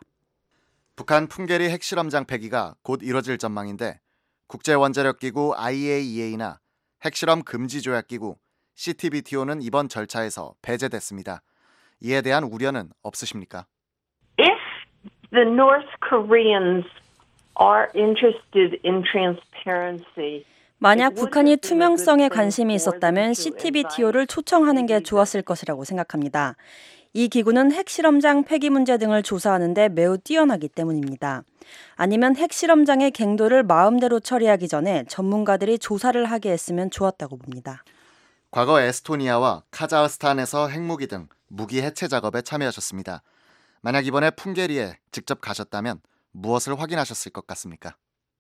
북한 풍계리 핵실험장 폐기가 곧 이뤄질 전망인데 국제원자력기구 아이에이이에이나 핵실험 금지조약기구 씨티비티오는 이번 절차에서 배제됐습니다. 이에 대한 우려는 없으십니까? If the North Koreans are interested in transparency, 만약 북한이 투명성에 관심이 있었다면 씨티비티오를 초청하는 게 좋았을 것이라고 생각합니다. 이 기구는 핵실험장 폐기 문제 등을 조사하는 데 매우 뛰어나기 때문입니다. 아니면 핵실험장의 갱도를 마음대로 처리하기 전에 전문가들이 조사를 하게 했으면 좋았다고 봅니다. 과거 에스토니아와 카자흐스탄에서 핵무기 등 무기 해체 작업에 참여하셨습니다. 만약 이번에 풍계리에 직접 가셨다면 무엇을 확인하셨을 것 같습니까?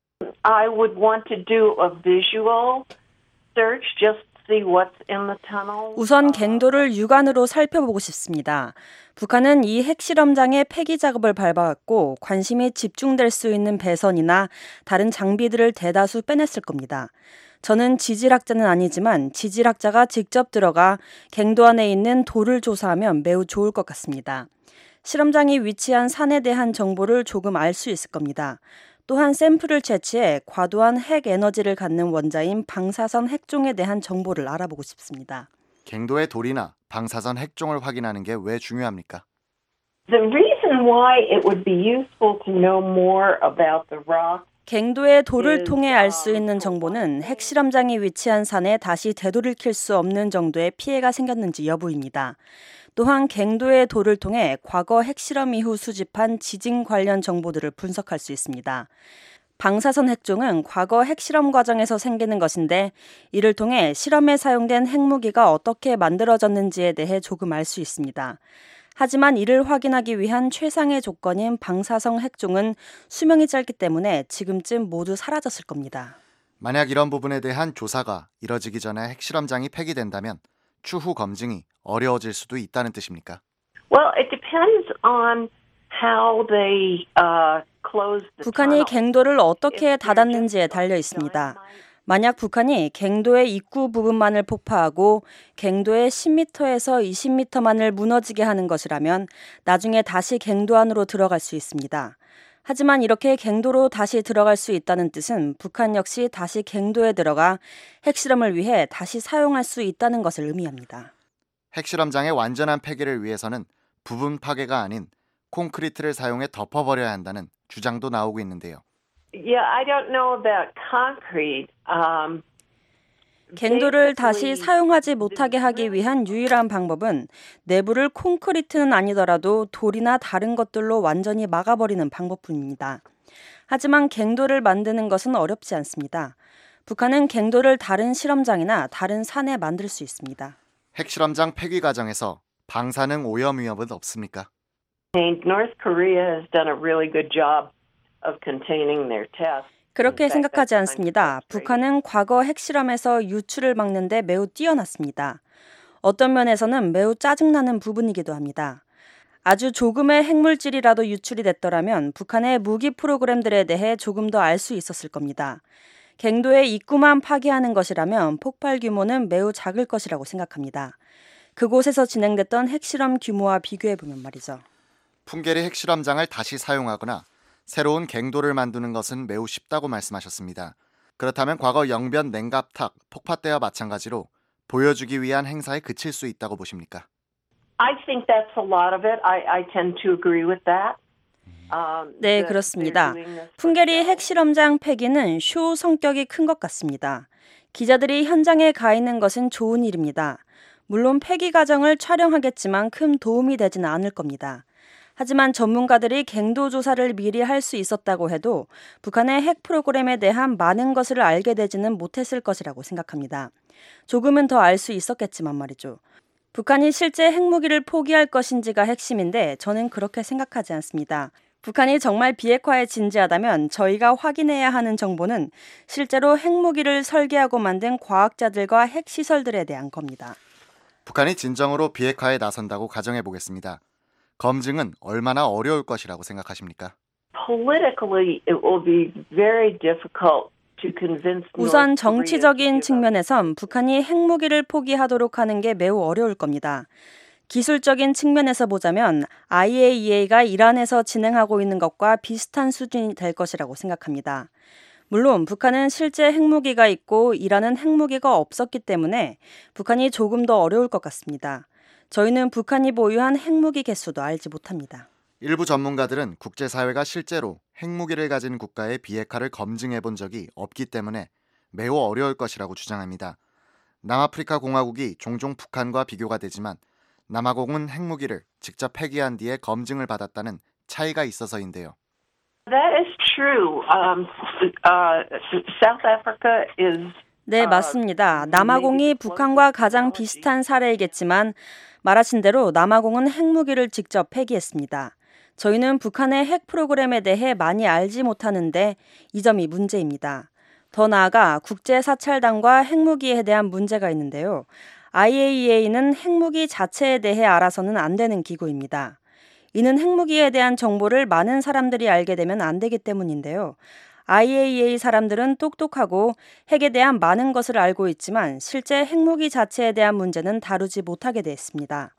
I would want to do a visual search, just see what's in the tunnel. 우선 갱도를 육안으로 살펴보고 싶습니다. 북한은 이 핵실험장의 폐기 작업을 밟아왔고 관심이 집중될 수 있는 배선이나 다른 장비들을 대다수 빼냈을 겁니다. 저는 지질학자는 아니지만 지질학자가 직접 들어가 갱도 안에 있는 돌을 조사하면 매우 좋을 것 같습니다. 실험장이 위치한 산에 대한 정보를 조금 알 수 있을 겁니다. 또한 샘플을 채취해 과도한 핵 에너지를 갖는 원자인 방사선 핵종에 대한 정보를 알아보고 싶습니다. 갱도의 돌이나 방사선 핵종을 확인하는 게 왜 중요합니까? The reason why it would be useful to know more about the rock 갱도의 돌을 통해 알 수 있는 정보는 핵실험장이 위치한 산에 다시 되돌이킬 수 없는 정도의 피해가 생겼는지 여부입니다. 또한 갱도의 돌을 통해 과거 핵실험 이후 수집한 지진 관련 정보들을 분석할 수 있습니다. 방사선 핵종은 과거 핵실험 과정에서 생기는 것인데 이를 통해 실험에 사용된 핵무기가 어떻게 만들어졌는지에 대해 조금 알 수 있습니다. 하지만 이를 확인하기 위한 최상의 조건인 방사성 핵종은 수명이 짧기 때문에 지금쯤 모두 사라졌을 겁니다. 만약 이런 부분에 대한 조사가 이뤄지기 전에 핵실험장이 폐기된다면 추후 검증이 어려워질 수도 있다는 뜻입니까? Well, it depends on how they uh, close the 북한이 갱도를 어떻게 닫았는지에 달려 있습니다. 만약 북한이 갱도의 입구 부분만을 폭파하고 갱도의 십 미터에서 이십 미터만을 무너지게 하는 것이라면 나중에 다시 갱도 안으로 들어갈 수 있습니다. 하지만 이렇게 갱도로 다시 들어갈 수 있다는 뜻은 북한 역시 다시 갱도에 들어가 핵실험을 위해 다시 사용할 수 있다는 것을 의미합니다. 핵실험장의 완전한 폐기를 위해서는 부분 파괴가 아닌 콘크리트를 사용해 덮어버려야 한다는 주장도 나오고 있는데요. Yeah, I don't know about concrete. Um, 갱도를 다시 사용하지 못하게 하기 위한 유일한 방법은 내부를 콘크리트는 아니더라도 돌이나 다른 것들로 완전히 막아버리는 방법뿐입니다. 하지만 갱도를 만드는 것은 어렵지 않습니다. 북한은 갱도를 다른 실험장이나 다른 산에 만들 수 있습니다. 핵실험장 폐기 과정에서 방사능 오염 위험은 없습니까? North Korea has done a really good job of containing their tests. 그렇게 생각하지 않습니다. 북한은 과거 핵실험에서 유출을 막는 데 매우 뛰어났습니다. 어떤 면에서는 매우 짜증나는 부분이기도 합니다. 아주 조금의 핵물질이라도 유출이 됐더라면 북한의 무기 프로그램들에 대해 조금 더 알 수 있었을 겁니다. 갱도의 입구만 파괴하는 것이라면 폭발 규모는 매우 작을 것이라고 생각합니다. 그곳에서 진행됐던 핵실험 규모와 비교해보면 말이죠. 풍계리 핵실험장을 다시 사용하거나 새로운 갱도를 만드는 것은 매우 쉽다고 말씀하셨습니다. 그렇다면 과거 영변 냉갑탁 폭파 때와 마찬가지로 보여주기 위한 행사에 그칠 수 있다고 보십니까? I think that's a lot of it. I, I tend to agree with that. 네, 그렇습니다. 풍계리 핵실험장 폐기는 쇼 성격이 큰 것 같습니다. 기자들이 현장에 가 있는 것은 좋은 일입니다. 물론 폐기 과정을 촬영하겠지만 큰 도움이 되지는 않을 겁니다. 하지만 전문가들이 갱도 조사를 미리 할 수 있었다고 해도 북한의 핵 프로그램에 대한 많은 것을 알게 되지는 못했을 것이라고 생각합니다. 조금은 더 알 수 있었겠지만 말이죠. 북한이 실제 핵무기를 포기할 것인지가 핵심인데 저는 그렇게 생각하지 않습니다. 북한이 정말 비핵화에 진지하다면 저희가 확인해야 하는 정보는 실제로 핵무기를 설계하고 만든 과학자들과 핵시설들에 대한 겁니다. 북한이 진정으로 비핵화에 나선다고 가정해 보겠습니다. 검증은 얼마나 어려울 것이라고 생각하십니까? Politically, it will be very difficult to convince. 우선 정치적인 측면에선 북한이 핵무기를 포기하도록 하는 게 매우 어려울 겁니다. 기술적인 측면에서 보자면 아이에이이에이가 이란에서 진행하고 있는 것과 비슷한 수준이 될 것이라고 생각합니다. 물론 북한은 실제 핵무기가 있고 이란은 핵무기가 없었기 때문에 북한이 조금 더 어려울 것 같습니다. 저희는 북한이 보유한 핵무기 개수도 알지 못합니다. 일부 전문가들은 국제사회가 실제로 핵무기를 가진 국가의 비핵화를 검증해 본 적이 없기 때문에 매우 어려울 것이라고 주장합니다. 남아프리카 공화국이 종종 북한과 비교가 되지만 남아공은 핵무기를 직접 폐기한 뒤에 검증을 받았다는 차이가 있어서인데요. That is true. Um, uh, South Africa is. 네, 맞습니다. 남아공이 북한과 가장 비슷한 사례이겠지만 말하신 대로 남아공은 핵무기를 직접 폐기했습니다. 저희는 북한의 핵 프로그램에 대해 많이 알지 못하는데 이 점이 문제입니다. 더 나아가 국제사찰단과 핵무기에 대한 문제가 있는데요. 아이에이이에이는 핵무기 자체에 대해 알아서는 안 되는 기구입니다. 이는 핵무기에 대한 정보를 많은 사람들이 알게 되면 안 되기 때문인데요. 아이에이이에이 사람들은 똑똑하고 핵에 대한 많은 것을 알고 있지만 실제 핵무기 자체에 대한 문제는 다루지 못하게 됐습니다.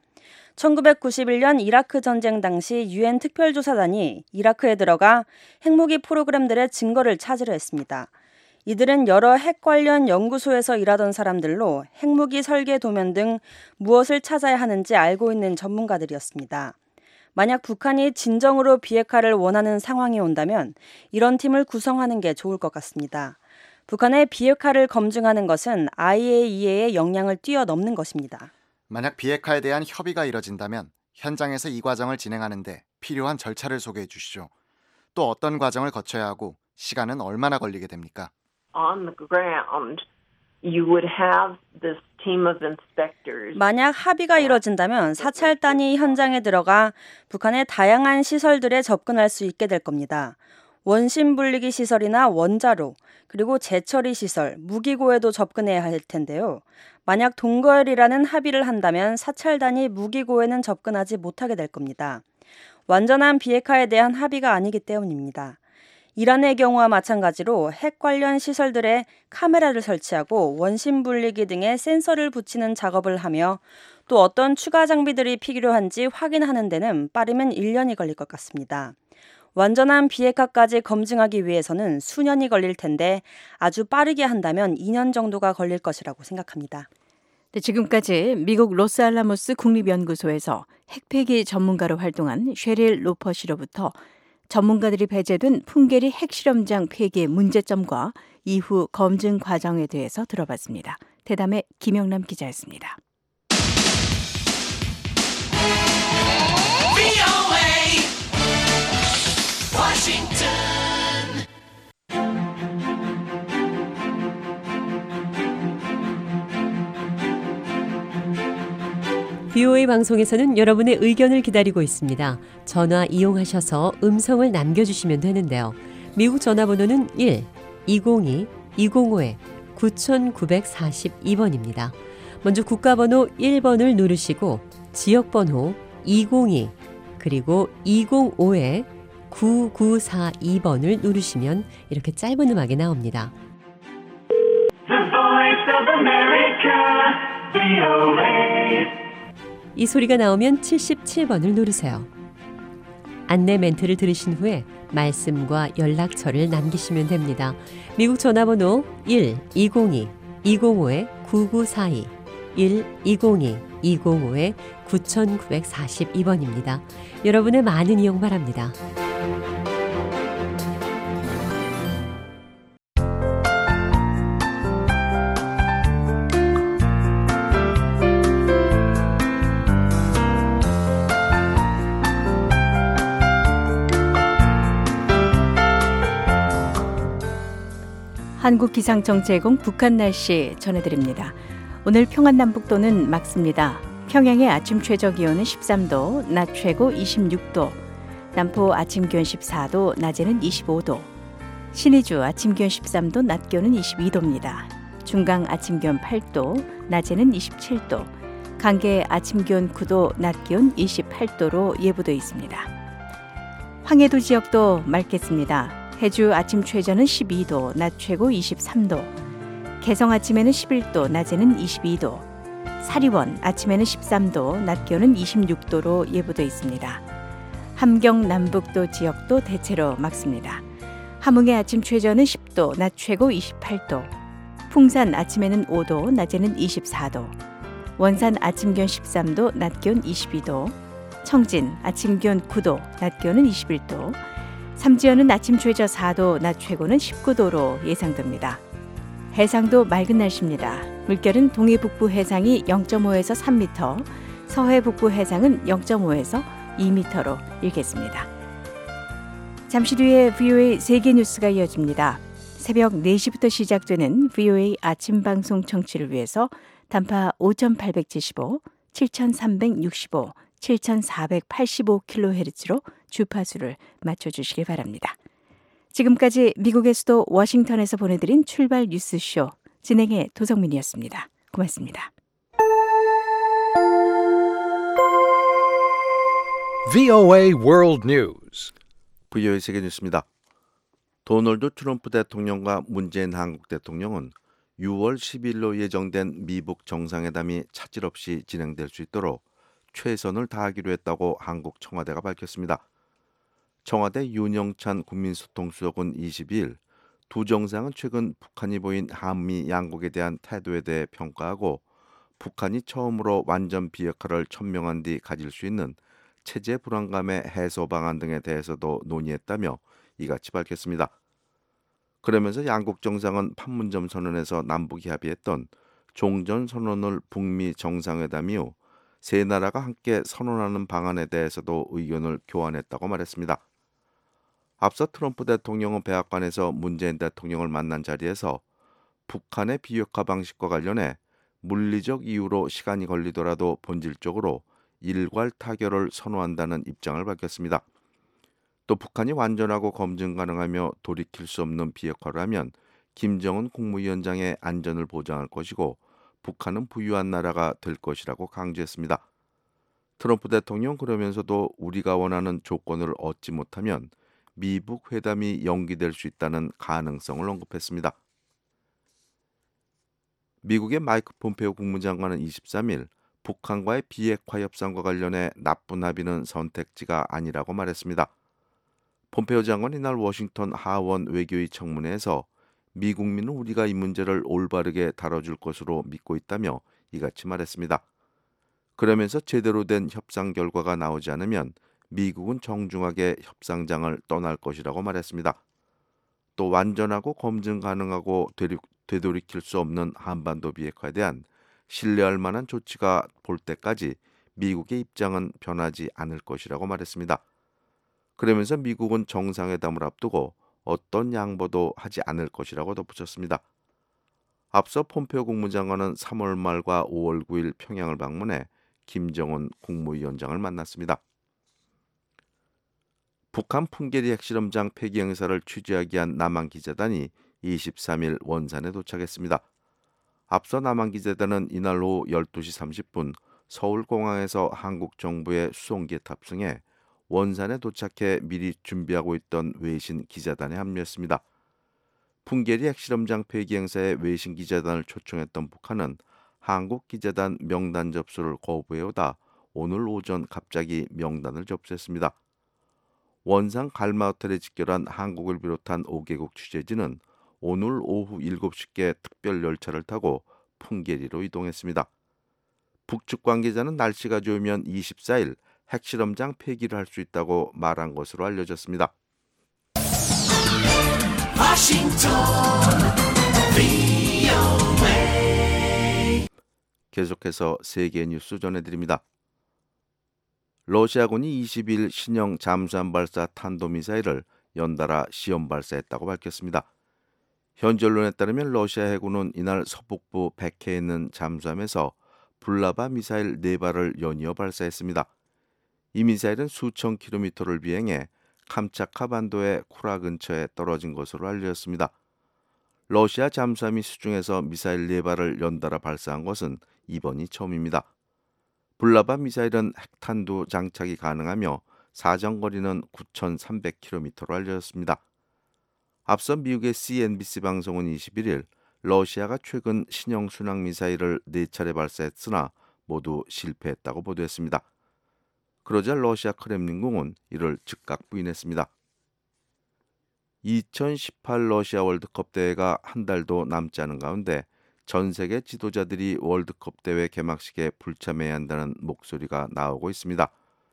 천구백구십일 년 이라크 전쟁 당시 유엔 특별조사단이 이라크에 들어가 핵무기 프로그램들의 증거를 찾으려 했습니다. 이들은 여러 핵 관련 연구소에서 일하던 사람들로 핵무기 설계 도면 등 무엇을 찾아야 하는지 알고 있는 전문가들이었습니다. 만약 북한이 진정으로 비핵화를 원하는 상황이 온다면 이런 팀을 구성하는 게 좋을 것 같습니다. 북한의 비핵화를 검증하는 것은 아이에이이에이의 역량을 뛰어넘는 것입니다. 만약 비핵화에 대한 협의가 이뤄진다면 현장에서 이 과정을 진행하는 데 필요한 절차를 소개해 주시죠. 또 어떤 과정을 거쳐야 하고 시간은 얼마나 걸리게 됩니까? On the ground, you would have this team of inspectors. 만약 합의가 이뤄진다면 사찰단이 현장에 들어가 북한의 다양한 시설들에 접근할 수 있게 될 겁니다. 원심 분리기 시설이나 원자로, 그리고 재처리 시설, 무기고에도 접근해야 할 텐데요. 만약 동거열이라는 합의를 한다면 사찰단이 무기고에는 접근하지 못하게 될 겁니다. 완전한 비핵화에 대한 합의가 아니기 때문입니다. 이란의 경우와 마찬가지로 핵 관련 시설들에 카메라를 설치하고 원심 분리기 등의 센서를 붙이는 작업을 하며 또 어떤 추가 장비들이 필요한지 확인하는 데는 빠르면 일 년이 걸릴 것 같습니다. 완전한 비핵화까지 검증하기 위해서는 수년이 걸릴 텐데 아주 빠르게 한다면 이 년 정도가 걸릴 것이라고 생각합니다. 네, 지금까지 미국 로스알라모스 국립연구소에서 핵폐기 전문가로 활동한 셰릴 로퍼시로부터 전문가들이 배제된 풍계리 핵실험장 폐기의 문제점과 이후 검증 과정에 대해서 들어봤습니다. 대담의 김영남 기자였습니다. 브이오에이 방송에서는 여러분의 의견을 기다리고 있습니다. 전화 이용하셔서 음성을 남겨주시면 되는데요. 미국 전화번호는 일 이공이 이공오 구구사이 번입니다. 먼저 국가번호 일 번을 누르시고 지역번호 이공이 그리고 이공오 구구사이 번을 누르시면 이렇게 짧은 음악이 나옵니다. The Voice of America, 브이오에이. 이 소리가 나오면 칠십칠 번을 누르세요. 안내 멘트를 들으신 후에 말씀과 연락처를 남기시면 됩니다. 미국 전화번호 일 이공이 이공오 구구사이 일 이공이 이공오 구구사이 번입니다. 여러분의 많은 이용 바랍니다. 한국기상청제공 북한 날씨 전해드립니다. 오늘 평안남북도는 맑습니다. 평양의 아침 최저기온은 십삼 도, 낮 최고 이십육 도, 남포 아침 기온 십사 도, 낮에는 이십오 도, 신의주 아침 기온 십삼 도, 낮 기온은 이십이 도입니다. 중강 아침 기온 팔 도, 낮에는 이십칠 도, 강계 아침 기온 구 도, 낮 기온 이십팔 도로 예보되어 있습니다. 황해도 지역도 맑겠습니다. 해주 아침 최저는 십이 도, 낮 최고 이십삼 도, 개성 아침에는 십일 도, 낮에는 이십이 도, 사리원 아침에는 십삼 도, 낮 기온은 이십육 도로 예보되어 있습니다. 함경 남북도 지역도 대체로 맑습니다. 함흥의 아침 최저는 십 도, 낮 최고 이십팔 도, 풍산 아침에는 오 도, 낮에는 이십사 도, 원산 아침 기온 십삼 도, 낮 기온 이십이 도, 청진 아침 기온 구 도, 낮 기온은 이십일 도, 삼지연은 아침 최저 사 도, 낮 최고는 십구 도로 예상됩니다. 해상도 맑은 날씨입니다. 물결은 동해 북부 해상이 영 점 오에서 삼 미터, 서해 북부 해상은 영 점 오에서 이 미터로 일겠습니다. 잠시 뒤에 브이오에이 세계 뉴스가 이어집니다. 새벽 네 시부터 시작되는 브이오에이 아침 방송 청취를 위해서 단파 오천팔백칠십오, 칠천삼백육십오, 칠천사백팔십오 킬로헤르츠로 주파수를 맞춰주시기 바랍니다. 지금까지 미국의 수도 워싱턴에서 보내드린 출발 뉴스쇼 진행의 도성민이었습니다. 고맙습니다. 브이오에이 World News. 브이오에이 세계 뉴스입니다. 도널드 트럼프 대통령과 문재인 한국 대통령은 유월 십일로 예정된 미북 정상회담이 차질 없이 진행될 수 있도록 최선을 다하기로 했다고 한국 청와대가 밝혔습니다. 청와대 윤영찬 국민소통수석은 이십이일 두 정상은 최근 북한이 보인 한미 양국에 대한 태도에 대해 평가하고 북한이 처음으로 완전 비핵화를 천명한 뒤 가질 수 있는 체제 불안감의 해소 방안 등에 대해서도 논의했다며 이같이 밝혔습니다. 그러면서 양국 정상은 판문점 선언에서 남북이 합의했던 종전 선언을 북미 정상회담 이후 세 나라가 함께 선언하는 방안에 대해서도 의견을 교환했다고 말했습니다. 앞서 트럼프 대통령은 백악관에서 문재인 대통령을 만난 자리에서 북한의 비핵화 방식과 관련해 물리적 이유로 시간이 걸리더라도 본질적으로 일괄 타결을 선호한다는 입장을 밝혔습니다. 또 북한이 완전하고 검증 가능하며 돌이킬 수 없는 비핵화를 하면 김정은 국무위원장의 안전을 보장할 것이고 북한은 부유한 나라가 될 것이라고 강조했습니다. 트럼프 대통령 그러면서도 우리가 원하는 조건을 얻지 못하면 미북 회담이 연기될 수 있다는 가능성을 언급했습니다. 미국의 마이크 폼페오 국무장관은 이십삼일 북한과의 비핵화 협상과 관련해 나쁜 합의는 선택지가 아니라고 말했습니다. 폼페오 장관은 이날 워싱턴 하원 외교위 청문회에서 미 국민은 우리가 이 문제를 올바르게 다뤄줄 것으로 믿고 있다며 이같이 말했습니다. 그러면서 제대로 된 협상 결과가 나오지 않으면 미국은 정중하게 협상장을 떠날 것이라고 말했습니다. 또 완전하고 검증 가능하고 되돌이킬 수 없는 한반도 비핵화에 대한 신뢰할 만한 조치가 볼 때까지 미국의 입장은 변하지 않을 것이라고 말했습니다. 그러면서 미국은 정상회담을 앞두고 어떤 양보도 하지 않을 것이라고 덧붙였습니다. 앞서 폼페오 국무장관은 삼월 말과 오월 구일 평양을 방문해 김정은 국무위원장을 만났습니다. 북한 풍계리 핵실험장 폐기 행사를 취재하기 위한 남한 기자단이 이십삼 일 원산에 도착했습니다. 앞서 남한 기자단은 이날 오후 열두 시 삼십 분 서울공항에서 한국 정부의 수송기에 탑승해 원산에 도착해 미리 준비하고 있던 외신 기자단에 합류했습니다. 풍계리 핵실험장 폐기 행사에 외신 기자단을 초청했던 북한은 한국 기자단 명단 접수를 거부해오다 오늘 오전 갑자기 명단을 접수했습니다. 원산 갈마 호텔에 집결한 한국을 비롯한 오 개국 취재진은 오늘 오후 일곱 시께 특별 열차를 타고 풍계리로 이동했습니다. 북측 관계자는 날씨가 좋으면 이십사 일 핵실험장 폐기를 할 수 있다고 말한 것으로 알려졌습니다. 워싱턴 브이오에이 계속해서 세계 뉴스 전해드립니다. 러시아군이 이십 일 신형 잠수함 발사 탄도미사일을 연달아 시험 발사했다고 밝혔습니다. 현지 언론에 따르면 러시아 해군은 이날 서북부 백해에 있는 잠수함에서 불라바 미사일 네 발을 연이어 발사했습니다. 이 미사일은 수천 킬로미터를 비행해 캄차카 반도의 쿠라 근처에 떨어진 것으로 알려졌습니다. 러시아 잠수함이 수중에서 미사일 네 발을 연달아 발사한 것은 이번이 처음입니다. 불라바 미사일은 핵탄두 장착이 가능하며 사정거리는 구천삼백 킬로미터로 알려졌습니다. 앞서 미국의 씨엔비씨 방송은 이십일 일 러시아가 최근 신형 순항 미사일을 네 차례 발사했으나 모두 실패했다고 보도했습니다. 그러자 러시아 크렘린궁은 이를 즉각 부인했습니다. 이천십팔 러시아 월드컵 대회가 한 달도 남지 않은 가운데 전 세계 지도자들이 월드컵 대회 개막식에 불참해야 한다는 목소리가 나오고 있습니다.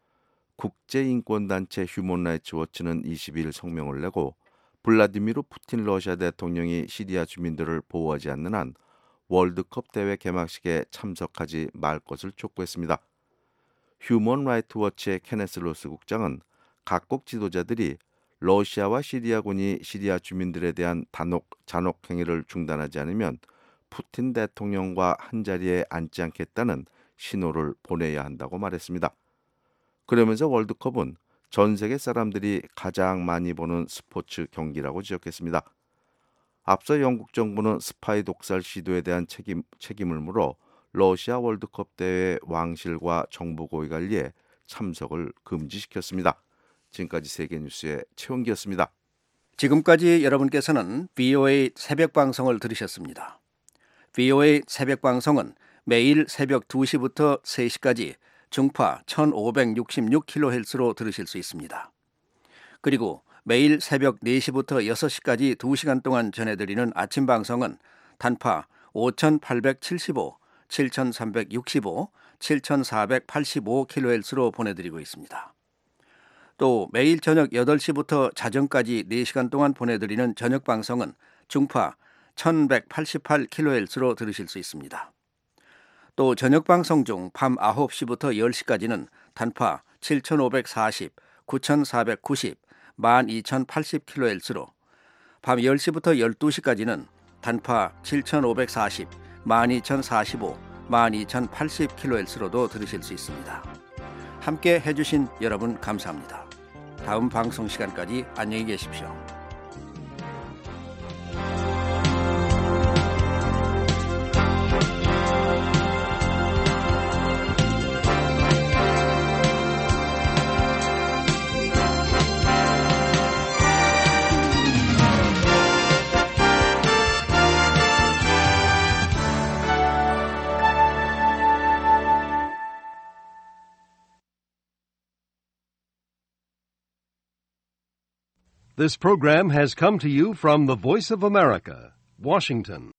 국제인권단체 휴먼라이츠 워치는 이십이 일 성명을 내고 블라디미르 푸틴 러시아 대통령이 시리아 주민들을 보호하지 않는 한 월드컵 대회 개막식에 참석하지 말 것을 촉구했습니다. 휴먼 라이트 워치의 케네스 로스 국장은 각국 지도자들이 러시아와 시리아군이 시리아 주민들에 대한 단혹, 잔혹 행위를 중단하지 않으면 푸틴 대통령과 한자리에 앉지 않겠다는 신호를 보내야 한다고 말했습니다. 그러면서 월드컵은 전 세계 사람들이 가장 많이 보는 스포츠 경기라고 지적했습니다. 앞서 영국 정부는 스파이 독살 시도에 대한 책임, 책임을 물어 러시아 월드컵 대회 왕실과 정부 고위 관리에 참석을 금지시켰습니다. 지금까지 세계뉴스의 최원기였습니다. 지금까지 여러분께서는 브이오에이 새벽방송을 들으셨습니다. 브이오에이 새벽방송은 매일 새벽 두 시부터 세 시까지 중파 천오백육십육 킬로헤르츠로 들으실 수 있습니다. 그리고 매일 새벽 네 시부터 여섯 시까지 두 시간 동안 전해드리는 아침 방송은 단파 오천팔백칠십오, 칠천삼백육십오, 칠천사백팔십오 킬로헤르츠로 보내드리고 있습니다. 또 매일 저녁 여덟 시부터 자정까지 네 시간 동안 보내드리는 저녁 방송은 중파 천백팔십팔 킬로헤르츠로 들으실 수 있습니다. 또 저녁 방송 중 밤 아홉 시부터 열 시까지는 단파 칠천오백사십, 구천사백구십, 만 이천팔십 킬로헤르츠로, 밤 열 시부터 열두 시까지는 단파 칠천오백사십, 만 이천사십오, 만 이천팔십 킬로헤르츠로도 들으실 수 있습니다. 함께 해주신 여러분 감사합니다. 다음 방송 시간까지 안녕히 계십시오. This program has come to you from the Voice of America, Washington.